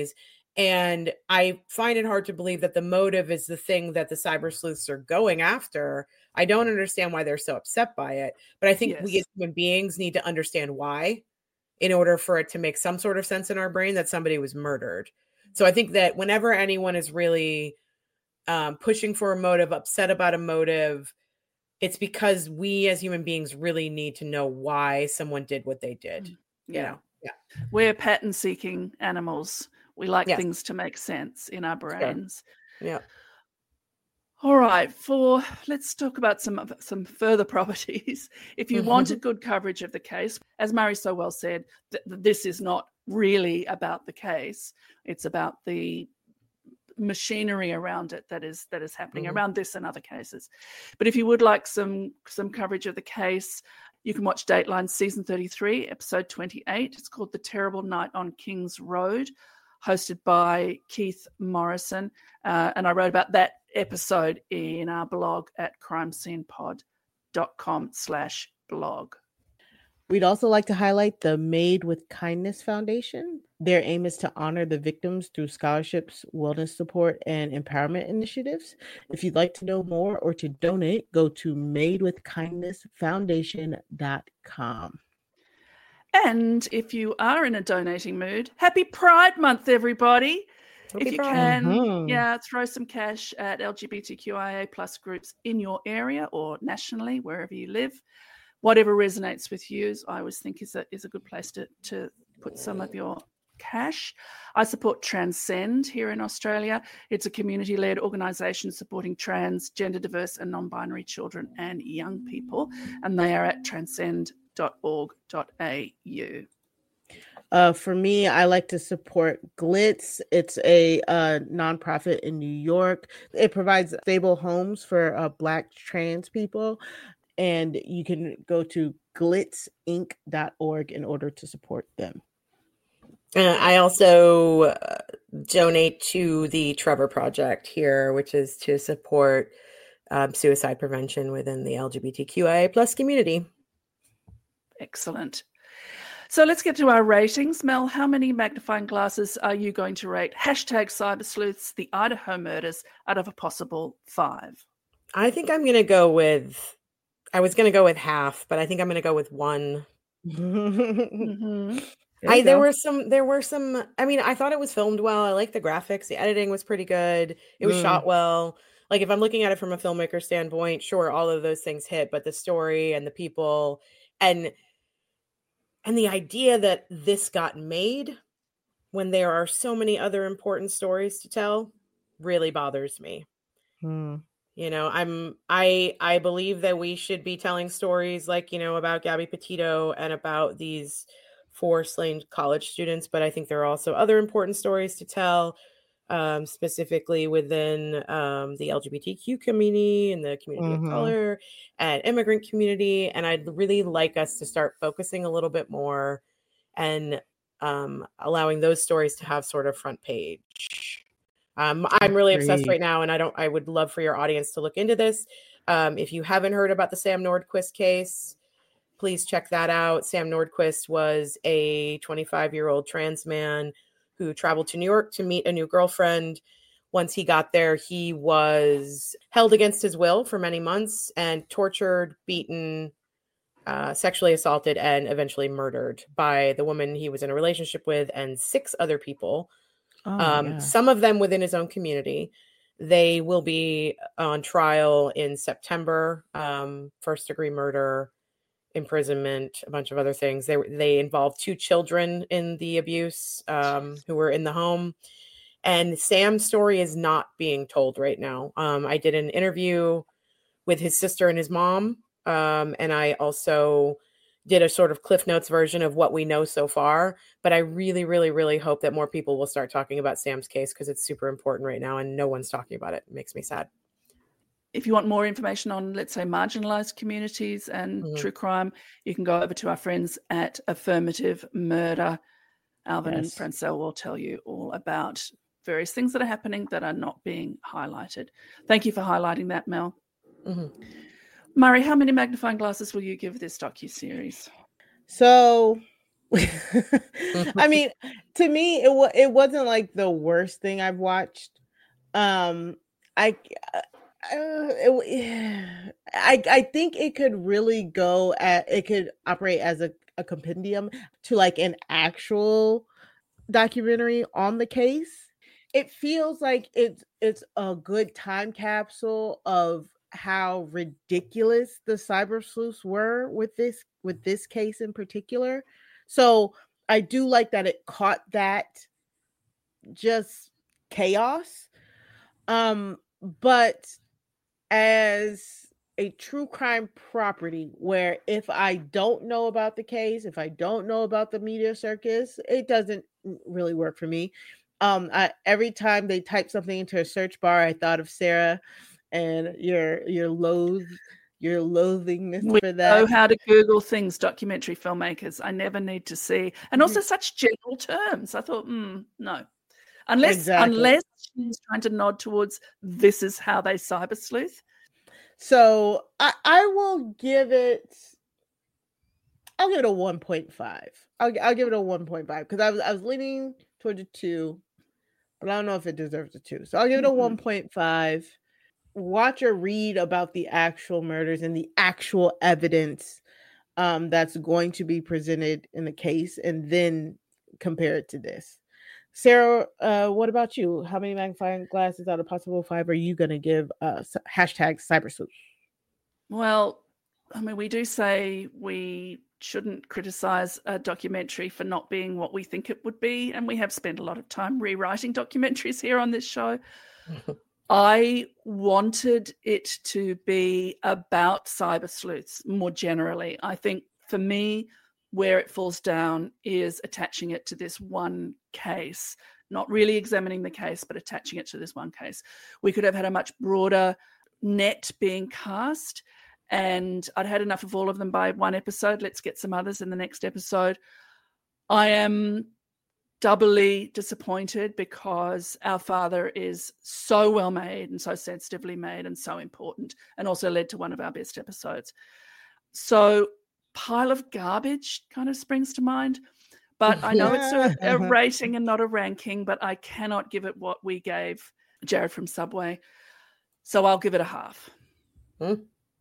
[SPEAKER 1] And I find it hard to believe that the motive is the thing that the cyber sleuths are going after. I don't understand why they're so upset by it, but I think yes. we as human beings need to understand why in order for it to make some sort of sense in our brain that somebody was murdered. So I think that whenever anyone is really um, pushing for a motive, upset about a motive, it's because we as human beings really need to know why someone did what they did.
[SPEAKER 2] Yeah.
[SPEAKER 1] You know? Yeah.
[SPEAKER 2] We're pattern seeking animals. We like
[SPEAKER 1] yes.
[SPEAKER 2] things to make sense in our brains.
[SPEAKER 1] Sure. Yeah.
[SPEAKER 2] All right. For let's talk about some some further properties. If you wanted good coverage of the case, as Murray so well said, th- this is not really about the case. It's about the machinery around it that is that is happening mm-hmm. around this and other cases. But if you would like some some coverage of the case, you can watch Dateline season thirty-three, episode twenty-eight. It's called The Terrible Night on King's Road, hosted by Keith Morrison. Uh, and I wrote about that episode in our blog at crimescenepod.com slash blog.
[SPEAKER 3] We'd also like to highlight the Made with Kindness Foundation. Their aim is to honor the victims through scholarships, wellness support, and empowerment initiatives. If you'd like to know more or to donate, go to made with kindness foundation dot com.
[SPEAKER 2] And if you are in a donating mood, happy Pride Month, everybody. Happy if you Pride. can, mm-hmm. yeah, throw some cash at L G B T Q I A plus groups in your area or nationally, wherever you live. Whatever resonates with you, I always think is a, is a good place to, to put some of your cash. I support Transcend here in Australia. It's a community-led organisation supporting trans, gender diverse and non-binary children and young people, and they are at transcend dot org dot a u.
[SPEAKER 3] Uh, for me, I like to support Glitz. It's a uh, nonprofit in New York. It provides stable homes for uh, Black trans people, and you can go to glitz inc dot org in order to support them.
[SPEAKER 1] Uh, I also uh, donate to the Trevor Project here, which is to support um, suicide prevention within the L G B T Q I A plus community.
[SPEAKER 2] Excellent. So let's get to our ratings. Mel, how many magnifying glasses are you going to rate hashtag cyber sleuths, the Idaho murders, out of a possible five?
[SPEAKER 1] I think I'm going to go with, I was going to go with half, but I think I'm going to go with one.
[SPEAKER 2] mm-hmm.
[SPEAKER 1] There, I, there were some, there were some, I mean, I thought it was filmed well. I liked the graphics. The editing was pretty good. It was mm. shot well. Like if I'm looking at it from a filmmaker standpoint, sure, all of those things hit, but the story and the people and And the idea that this got made when there are so many other important stories to tell really bothers me.
[SPEAKER 3] Hmm.
[SPEAKER 1] You know, I'm I I believe that we should be telling stories like, you know, about Gabby Petito and about these four slain college students, but I think there are also other important stories to tell, um, specifically within um, the L G B T Q community and the community mm-hmm. of color and immigrant community. And I'd really like us to start focusing a little bit more and um, allowing those stories to have sort of front page. Um, I'm really Great. obsessed right now, and I don't. I would love for your audience to look into this. Um, if you haven't heard about the Sam Nordquist case, please check that out. Sam Nordquist was a twenty-five-year-old trans man who traveled to New York to meet a new girlfriend. Once he got there, he was held against his will for many months and tortured, beaten, uh, sexually assaulted, and eventually murdered by the woman he was in a relationship with and six other people.
[SPEAKER 3] Oh,
[SPEAKER 1] um,
[SPEAKER 3] yeah.
[SPEAKER 1] Some of them within his own community. They will be on trial in September. Um, first degree murder, imprisonment, a bunch of other things. They they involved two children in the abuse um, who were in the home. And Sam's story is not being told right now. Um, I did an interview with his sister and his mom. Um, and I also did a sort of Cliff Notes version of what we know so far. But I really, really, really hope that more people will start talking about Sam's case because it's super important right now and no one's talking about it. It makes me sad.
[SPEAKER 2] If you want more information on, let's say, marginalized communities and mm-hmm. true crime, you can go over to our friends at Affirmative Murder. Alvin yes. and Francel will tell you all about various things that are happening that are not being highlighted. Thank you for highlighting that, Mel.
[SPEAKER 1] Mm-hmm.
[SPEAKER 2] Murray, how many magnifying glasses will you give this docuseries?
[SPEAKER 3] So I mean, to me, it was it wasn't like the worst thing I've watched. Um, I, uh, it, I, I think it could really go at it could operate as a, a compendium to like an actual documentary on the case. It feels like it's it's a good time capsule of how ridiculous the cyber sleuths were with this with this case in particular. So I do like that it caught that just chaos. Um, but as a true crime property where if I don't know about the case, if I don't know about the media circus, it doesn't really work for me. Um, I, every time they type something into a search bar, I thought of Sarah and your your loathe your loathingness
[SPEAKER 2] we
[SPEAKER 3] for that.
[SPEAKER 2] know how to Google things, documentary filmmakers. I never need to see, and also such general terms. I thought, mm, no, unless
[SPEAKER 3] Exactly.
[SPEAKER 2] unless she's trying to nod towards this is how they cyber sleuth.
[SPEAKER 3] So I, I will give it. I'll give it a one point five. I'll I'll give it a one point five because I was I was leaning towards a two, but I don't know if it deserves a two. So I'll give it a mm-hmm. one point five. Watch or read about the actual murders and the actual evidence um, that's going to be presented in the case, and then compare it to this. Sarah, uh, what about you? How many magnifying glasses out of possible five are you going to give uh, hashtag cyber sleuth?
[SPEAKER 2] Well, I mean, we do say we shouldn't criticize a documentary for not being what we think it would be, and we have spent a lot of time rewriting documentaries here on this show. I wanted it to be about cyber sleuths more generally. I think for me, where it falls down is attaching it to this one case, not really examining the case, but attaching it to this one case. We could have had a much broader net being cast, and I'd had enough of all of them by one episode. Let's get some others in the next episode. I am doubly disappointed because Our Father is so well made and so sensitively made and so important, and also led to one of our best episodes. So pile of garbage kind of springs to mind, but I know it's a, a rating and not a ranking, but I cannot give it what we gave Jared from Subway. So I'll give it a half.
[SPEAKER 1] Hmm.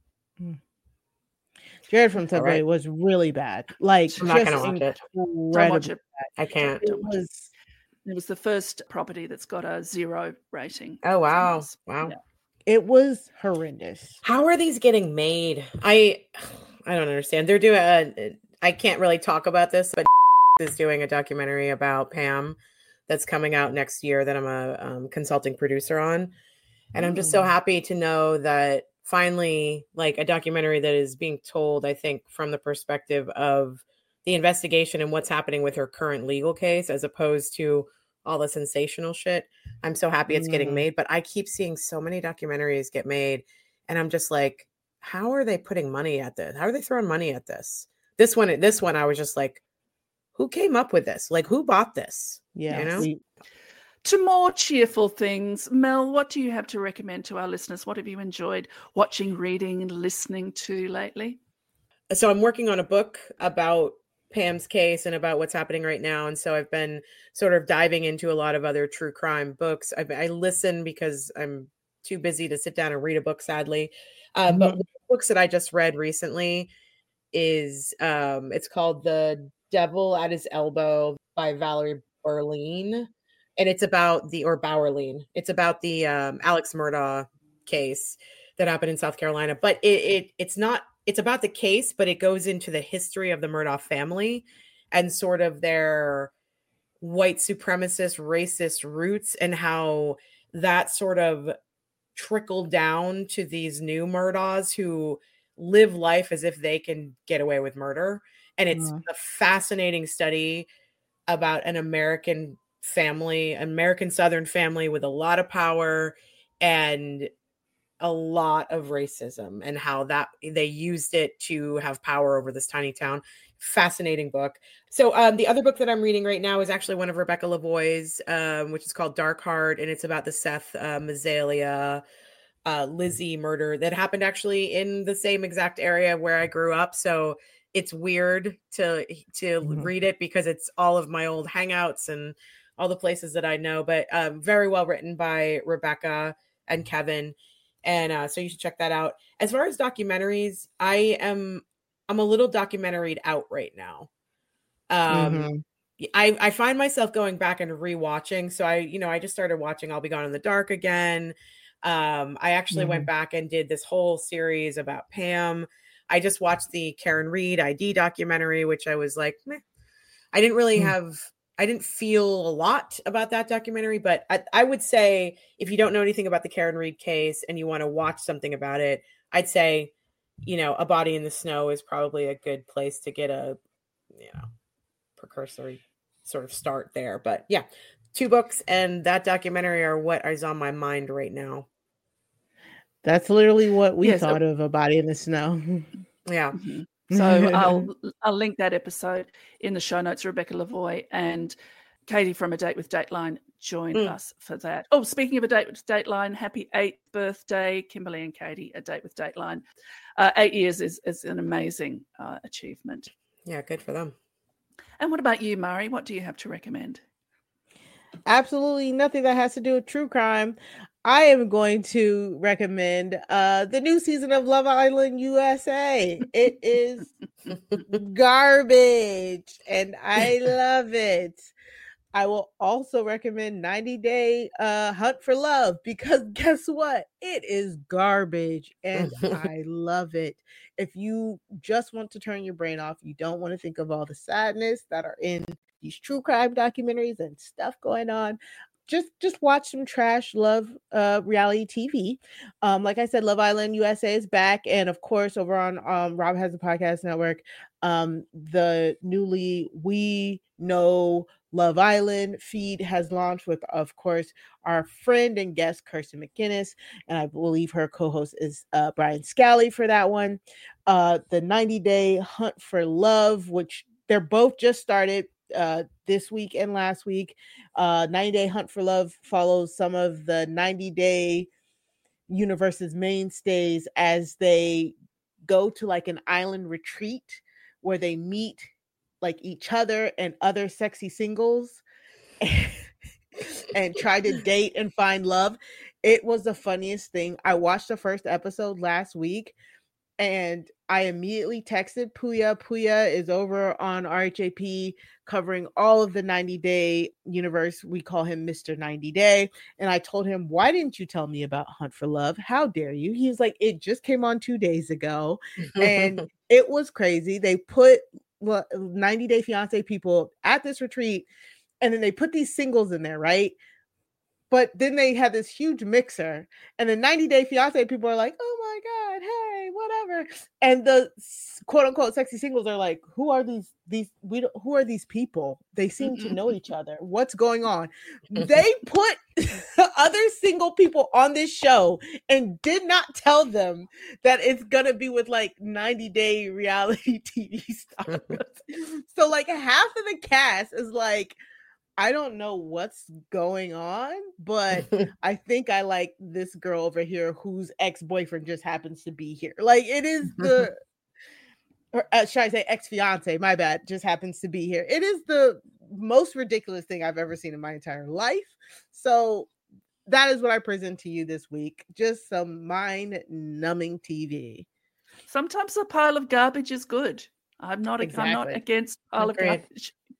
[SPEAKER 3] Jared from Subway right. was really bad. Like,
[SPEAKER 1] I'm not gonna watch it.
[SPEAKER 2] Don't watch it.
[SPEAKER 1] I can't.
[SPEAKER 2] It was, it was the first property that's got a zero rating.
[SPEAKER 1] Oh wow, wow!
[SPEAKER 3] Yeah. It was horrendous.
[SPEAKER 1] How are these getting made? I, I don't understand. They're doing. A, I can't really talk about this, but is doing a documentary about Pam that's coming out next year that I'm a um, consulting producer on, and I'm just so happy to know that. Finally, like a documentary that is being told, I think, from the perspective of the investigation and what's happening with her current legal case, as opposed to all the sensational shit. I'm so happy it's mm. getting made, but I keep seeing so many documentaries get made, and I'm just like, how are they putting money at this? How are they throwing money at this? This one, this one, I was just like, who came up with this? Like, who bought this?
[SPEAKER 3] Yeah,
[SPEAKER 1] you know.
[SPEAKER 3] We-
[SPEAKER 2] To more cheerful things, Mel, what do you have to recommend to our listeners? What have you enjoyed watching, reading, and listening to lately?
[SPEAKER 1] So I'm working on a book about Pam's case and about what's happening right now. And so I've been sort of diving into a lot of other true crime books. I, I listen because I'm too busy to sit down and read a book, sadly. Um, mm-hmm. But the books that I just read recently is, um, it's called The Devil at His Elbow by Valerie Berline. And it's about the, or Bauerlein, it's about the um, Alex Murdaugh case that happened in South Carolina. But it, it it's not, it's about the case, but it goes into the history of the Murdaugh family and sort of their white supremacist, racist roots and how that sort of trickled down to these new Murdaughs who live life as if they can get away with murder. And it's mm. a fascinating study about an American family, American Southern family with a lot of power and a lot of racism and how that they used it to have power over this tiny town. Fascinating book. So um, the other book that I'm reading right now is actually one of Rebecca Lavoie's, um, which is called Dark Heart. And it's about the Seth uh, Mazzaglia, uh, Lizzie murder that happened actually in the same exact area where I grew up. So it's weird to to
[SPEAKER 3] Mhm.
[SPEAKER 1] read it because it's all of my old hangouts and all the places that I know, but um, very well written by Rebecca and Kevin. And uh, so you should check that out. As far as documentaries, I am I'm a little documentaried out right now. Um,
[SPEAKER 3] Mhm.
[SPEAKER 1] I I find myself going back and rewatching. So I, you know, I just started watching I'll Be Gone in the Dark again. Um, I actually went
[SPEAKER 3] Mhm.
[SPEAKER 1] back and did this whole series about Pam. I just watched the Karen Reed I D documentary, which I was like, meh. I didn't really
[SPEAKER 3] Mm.
[SPEAKER 1] have, I didn't feel a lot about that documentary, but I, I would say if you don't know anything about the Karen Reed case and you want to watch something about it, I'd say, you know, A Body in the Snow is probably a good place to get a, you know, precursory sort of start there. But yeah, two books and that documentary are what is on my mind right now.
[SPEAKER 3] That's literally what we
[SPEAKER 2] Yes, uh,
[SPEAKER 3] thought of A Body in the Snow.
[SPEAKER 1] Yeah.
[SPEAKER 2] mhm. So I'll I'll link that episode in the show notes. Rebecca Lavoie and Katie from A Date with Dateline joined
[SPEAKER 1] Mm.
[SPEAKER 2] us for that. Oh, speaking of A Date with Dateline, happy eighth birthday, Kimberly and Katie, A Date with Dateline. Uh, eight years is, is an amazing uh, achievement.
[SPEAKER 1] Yeah, good for them.
[SPEAKER 2] And what about you, Murray? What do you have to recommend?
[SPEAKER 3] Absolutely nothing that has to do with true crime. I am going to recommend uh the new season of Love Island U S A. It is garbage and I love it. I will also recommend ninety Day uh Hunt for Love because guess what? It is garbage and I love it. If you just want to turn your brain off, you don't want to think of all the sadness that are in these true crime documentaries and stuff going on, just just watch some trash love uh reality T V. Um like I said, Love Island U S A is back, and of course over on um Rob Has a Podcast Network, um the newly We Know Love Island feed has launched with, of course, our friend and guest Kirsten McGinnis, and I believe her co-host is uh Brian Scally for that one. Uh the ninety Day Hunt for Love, which they're both just started uh this week and last week. uh ninety Day Hunt for Love follows some of the ninety Day universe's mainstays as they go to like an island retreat where they meet like each other and other sexy singles and try to date and find love. It was the funniest thing. I watched the first episode last week and I immediately texted Puya. Puya is over on R H A P covering all of the ninety Day universe. We call him Mister ninety Day. And I told him, why didn't you tell me about Hunt for Love? How dare you? He was like, it just came on two days ago. And it was crazy. They put well, ninety Day Fiancé people at this retreat, and then they put these singles in there, right? But then they had this huge mixer, and the ninety Day Fiancé people are like, oh my God, hey, whatever. And the quote unquote sexy singles are like, who are these, these, we don't, who are these people? They seem to know each other. What's going on? They put other single people on this show and did not tell them that it's gonna be with like ninety Day reality T V stars. So like half of the cast is like, I don't know what's going on, but I think I like this girl over here whose ex-boyfriend just happens to be here. Like it is the, or uh, should I say ex-fiance? My bad, just happens to be here. It is the most ridiculous thing I've ever seen in my entire life. So that is what I present to you this week. Just some mind-numbing T V.
[SPEAKER 2] Sometimes a pile of garbage is good. I'm not.
[SPEAKER 3] Exactly.
[SPEAKER 2] I'm not against pile
[SPEAKER 1] Agreed.
[SPEAKER 2] of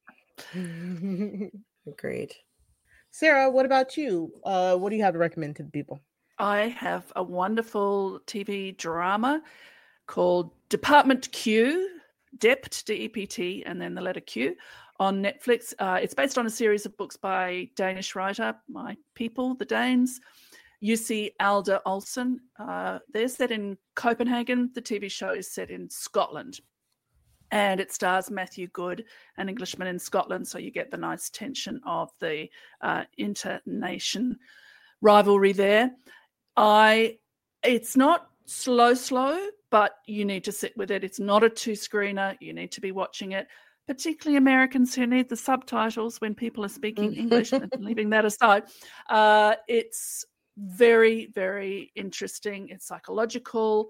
[SPEAKER 2] garbage.
[SPEAKER 1] Agreed.
[SPEAKER 3] Sarah, what about you? Uh, what do you have to recommend to the people?
[SPEAKER 2] I have a wonderful T V drama called Department Q, Dept, D E P T, and then the letter Q on Netflix. Uh, it's based on a series of books by Danish writer, my people, the Danes, Jussi Alder Olsen. Uh, they're set in Copenhagen. The T V show is set in Scotland. And it stars Matthew Good, an Englishman in Scotland, so you get the nice tension of the uh, inter-nation rivalry there. I, it's not slow, slow, but you need to sit with it. It's not a two-screener. You need to be watching it, particularly Americans who need the subtitles when people are speaking English, and leaving that aside. Uh, it's very, very interesting. It's psychological.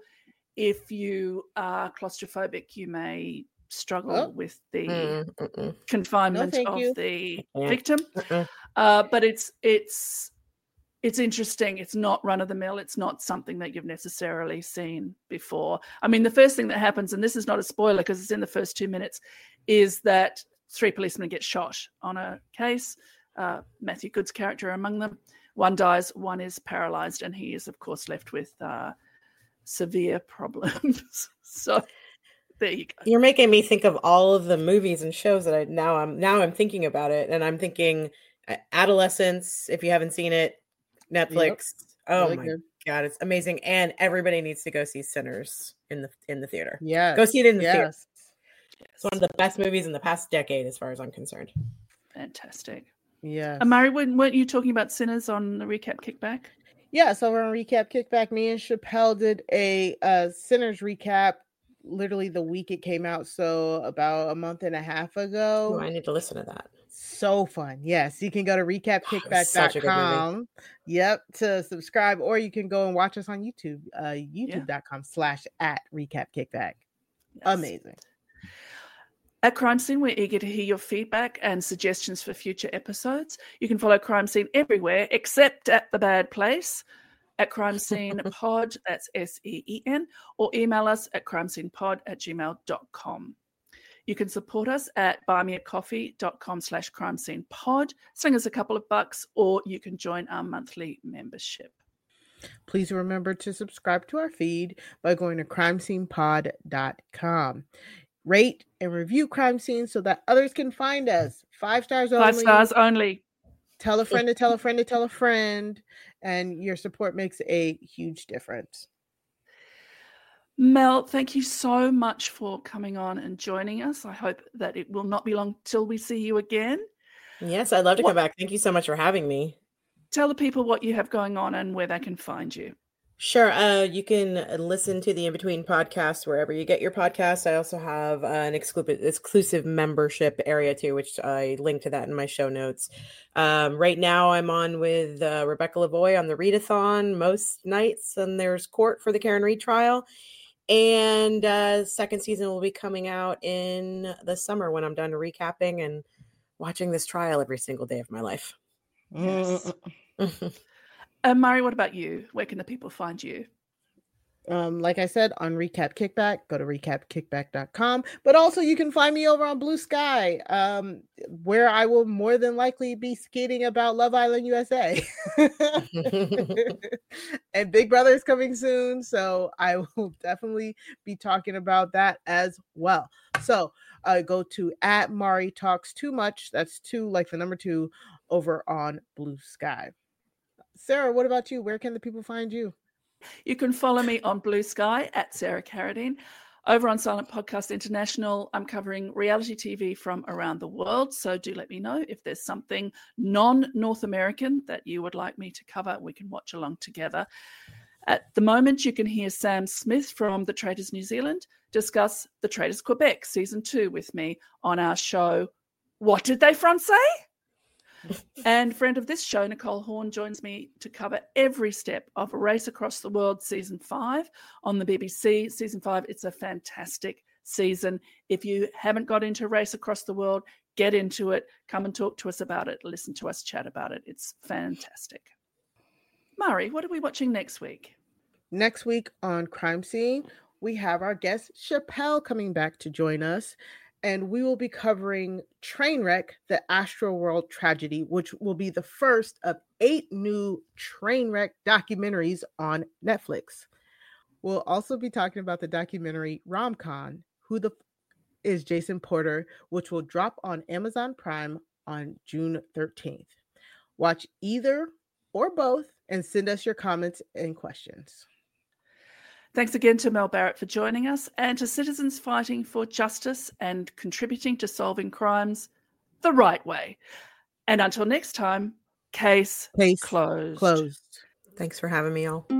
[SPEAKER 2] if you are claustrophobic, you may struggle
[SPEAKER 3] Oh.
[SPEAKER 2] with the
[SPEAKER 1] Mm, mm-mm.
[SPEAKER 2] confinement
[SPEAKER 3] No, thank
[SPEAKER 2] of
[SPEAKER 3] you.
[SPEAKER 2] the
[SPEAKER 1] Yeah.
[SPEAKER 2] victim.
[SPEAKER 1] Mm-mm.
[SPEAKER 2] Uh, but it's it's it's interesting. It's not run of the mill. It's not something that you've necessarily seen before. I mean, the first thing that happens, and this is not a spoiler because it's in the first two minutes, is that three policemen get shot on a case. Uh, Matthew Good's character among them. One dies, one is paralyzed, and he is, of course, left with uh, severe problems. So there you go.
[SPEAKER 1] You're making me think of all of the movies and shows that I now I'm now I'm thinking about it, and I'm thinking uh, Adolescence. If you haven't seen it, Netflix. Oh
[SPEAKER 3] Really
[SPEAKER 1] my
[SPEAKER 3] good.
[SPEAKER 1] god, it's amazing, and everybody needs to go see Sinners in the in the theater.
[SPEAKER 3] Yes.
[SPEAKER 1] Go see it in the theater.
[SPEAKER 3] Yes.
[SPEAKER 1] It's one of the best movies in the past decade, as far as I'm concerned.
[SPEAKER 2] Fantastic.
[SPEAKER 3] Yes.
[SPEAKER 2] Amari, weren't you talking about Sinners on the recap kickback?
[SPEAKER 3] Yeah, so we're on Recap Kickback. Me and Chappelle did a uh, Sinners recap literally the week it came out, so about a month and a half ago.
[SPEAKER 1] Oh, I need to listen to that.
[SPEAKER 3] So fun. Yes, you can go to recap kickback dot com. Yep, to subscribe, or you can go and watch us on YouTube, uh, youtube dot com slash at recap kickback.
[SPEAKER 2] Yes.
[SPEAKER 3] Amazing.
[SPEAKER 2] At Crime Scene, we're eager to hear your feedback and suggestions for future episodes. You can follow Crime Scene everywhere except at The Bad Place, at Crime Scene Pod, that's S E E N, or email us at crimescenepod at gmail dot com. You can support us at buymeacoffee dot com slash crimescenepod. Sling us a couple of bucks, or you can join our monthly membership.
[SPEAKER 3] Please remember to subscribe to our feed by going to crime scene pod dot com. Rate and review Crime Scene so that others can find us. Five stars only.
[SPEAKER 2] Five stars only.
[SPEAKER 3] Tell a friend to tell a friend to tell a friend. And your support makes a huge difference.
[SPEAKER 2] Mel, thank you so much for coming on and joining us. I hope that it will not be long till we see you again.
[SPEAKER 1] Yes, I'd love to
[SPEAKER 2] What-
[SPEAKER 1] come back. Thank you so much for having me.
[SPEAKER 2] Tell the people what you have going on and where they can find you.
[SPEAKER 1] Sure. Uh, you can listen to the In Between podcast wherever you get your podcasts. I also have uh, an exclusive exclusive membership area too, which I link to that in my show notes. Um, right now, I'm on with uh, Rebecca Lavoie on the Readathon most nights, and there's court for the Karen Read trial. And uh, second season will be coming out in the summer when I'm done recapping and watching this trial every single day of my life.
[SPEAKER 2] Yes. Uh, Mari, what about you? Where can the people find you?
[SPEAKER 3] Um, like I said, on Recap Kickback, go to recap kickback dot com. But also you can find me over on Blue Sky, um, where I will more than likely be skating about Love Island U S A. And Big Brother is coming soon, so I will definitely be talking about that as well. So uh, go to at Mari Talks Too Much. That's two, like the number two, over on Blue Sky. Sarah, what about you? Where can the people find you?
[SPEAKER 2] You can follow me on Blue Sky at Sarah Carradine. Over on Silent Podcast International, I'm covering reality T V from around the world. So do let me know if there's something non-North American that you would like me to cover. We can watch along together. At the moment, you can hear Sam Smith from The Traitors New Zealand discuss The Traitors Quebec Season two with me on our show, What Did They Front Say? And friend of this show, Nicole Horn, joins me to cover every step of Race Across the World Season five on the B B C. Season five, it's a fantastic season. If you haven't got into Race Across the World, get into it. Come and talk to us about it. Listen to us chat about it. It's fantastic. Mari, what are we watching next week?
[SPEAKER 3] Next week on Crime Scene, we have our guest Chappelle coming back to join us. And we will be covering Trainwreck, the Astroworld tragedy, which will be the first of eight new Trainwreck documentaries on Netflix. We'll also be talking about the documentary Romcon, Who the F- is Jason Porter, which will drop on Amazon Prime on June thirteenth. Watch either or both and send us your comments and questions.
[SPEAKER 2] Thanks again to Mel Barrett for joining us, and to citizens fighting for justice and contributing to solving crimes the right way. And until next time, case,
[SPEAKER 3] Case
[SPEAKER 2] closed.
[SPEAKER 3] closed.
[SPEAKER 1] Thanks for having me, all.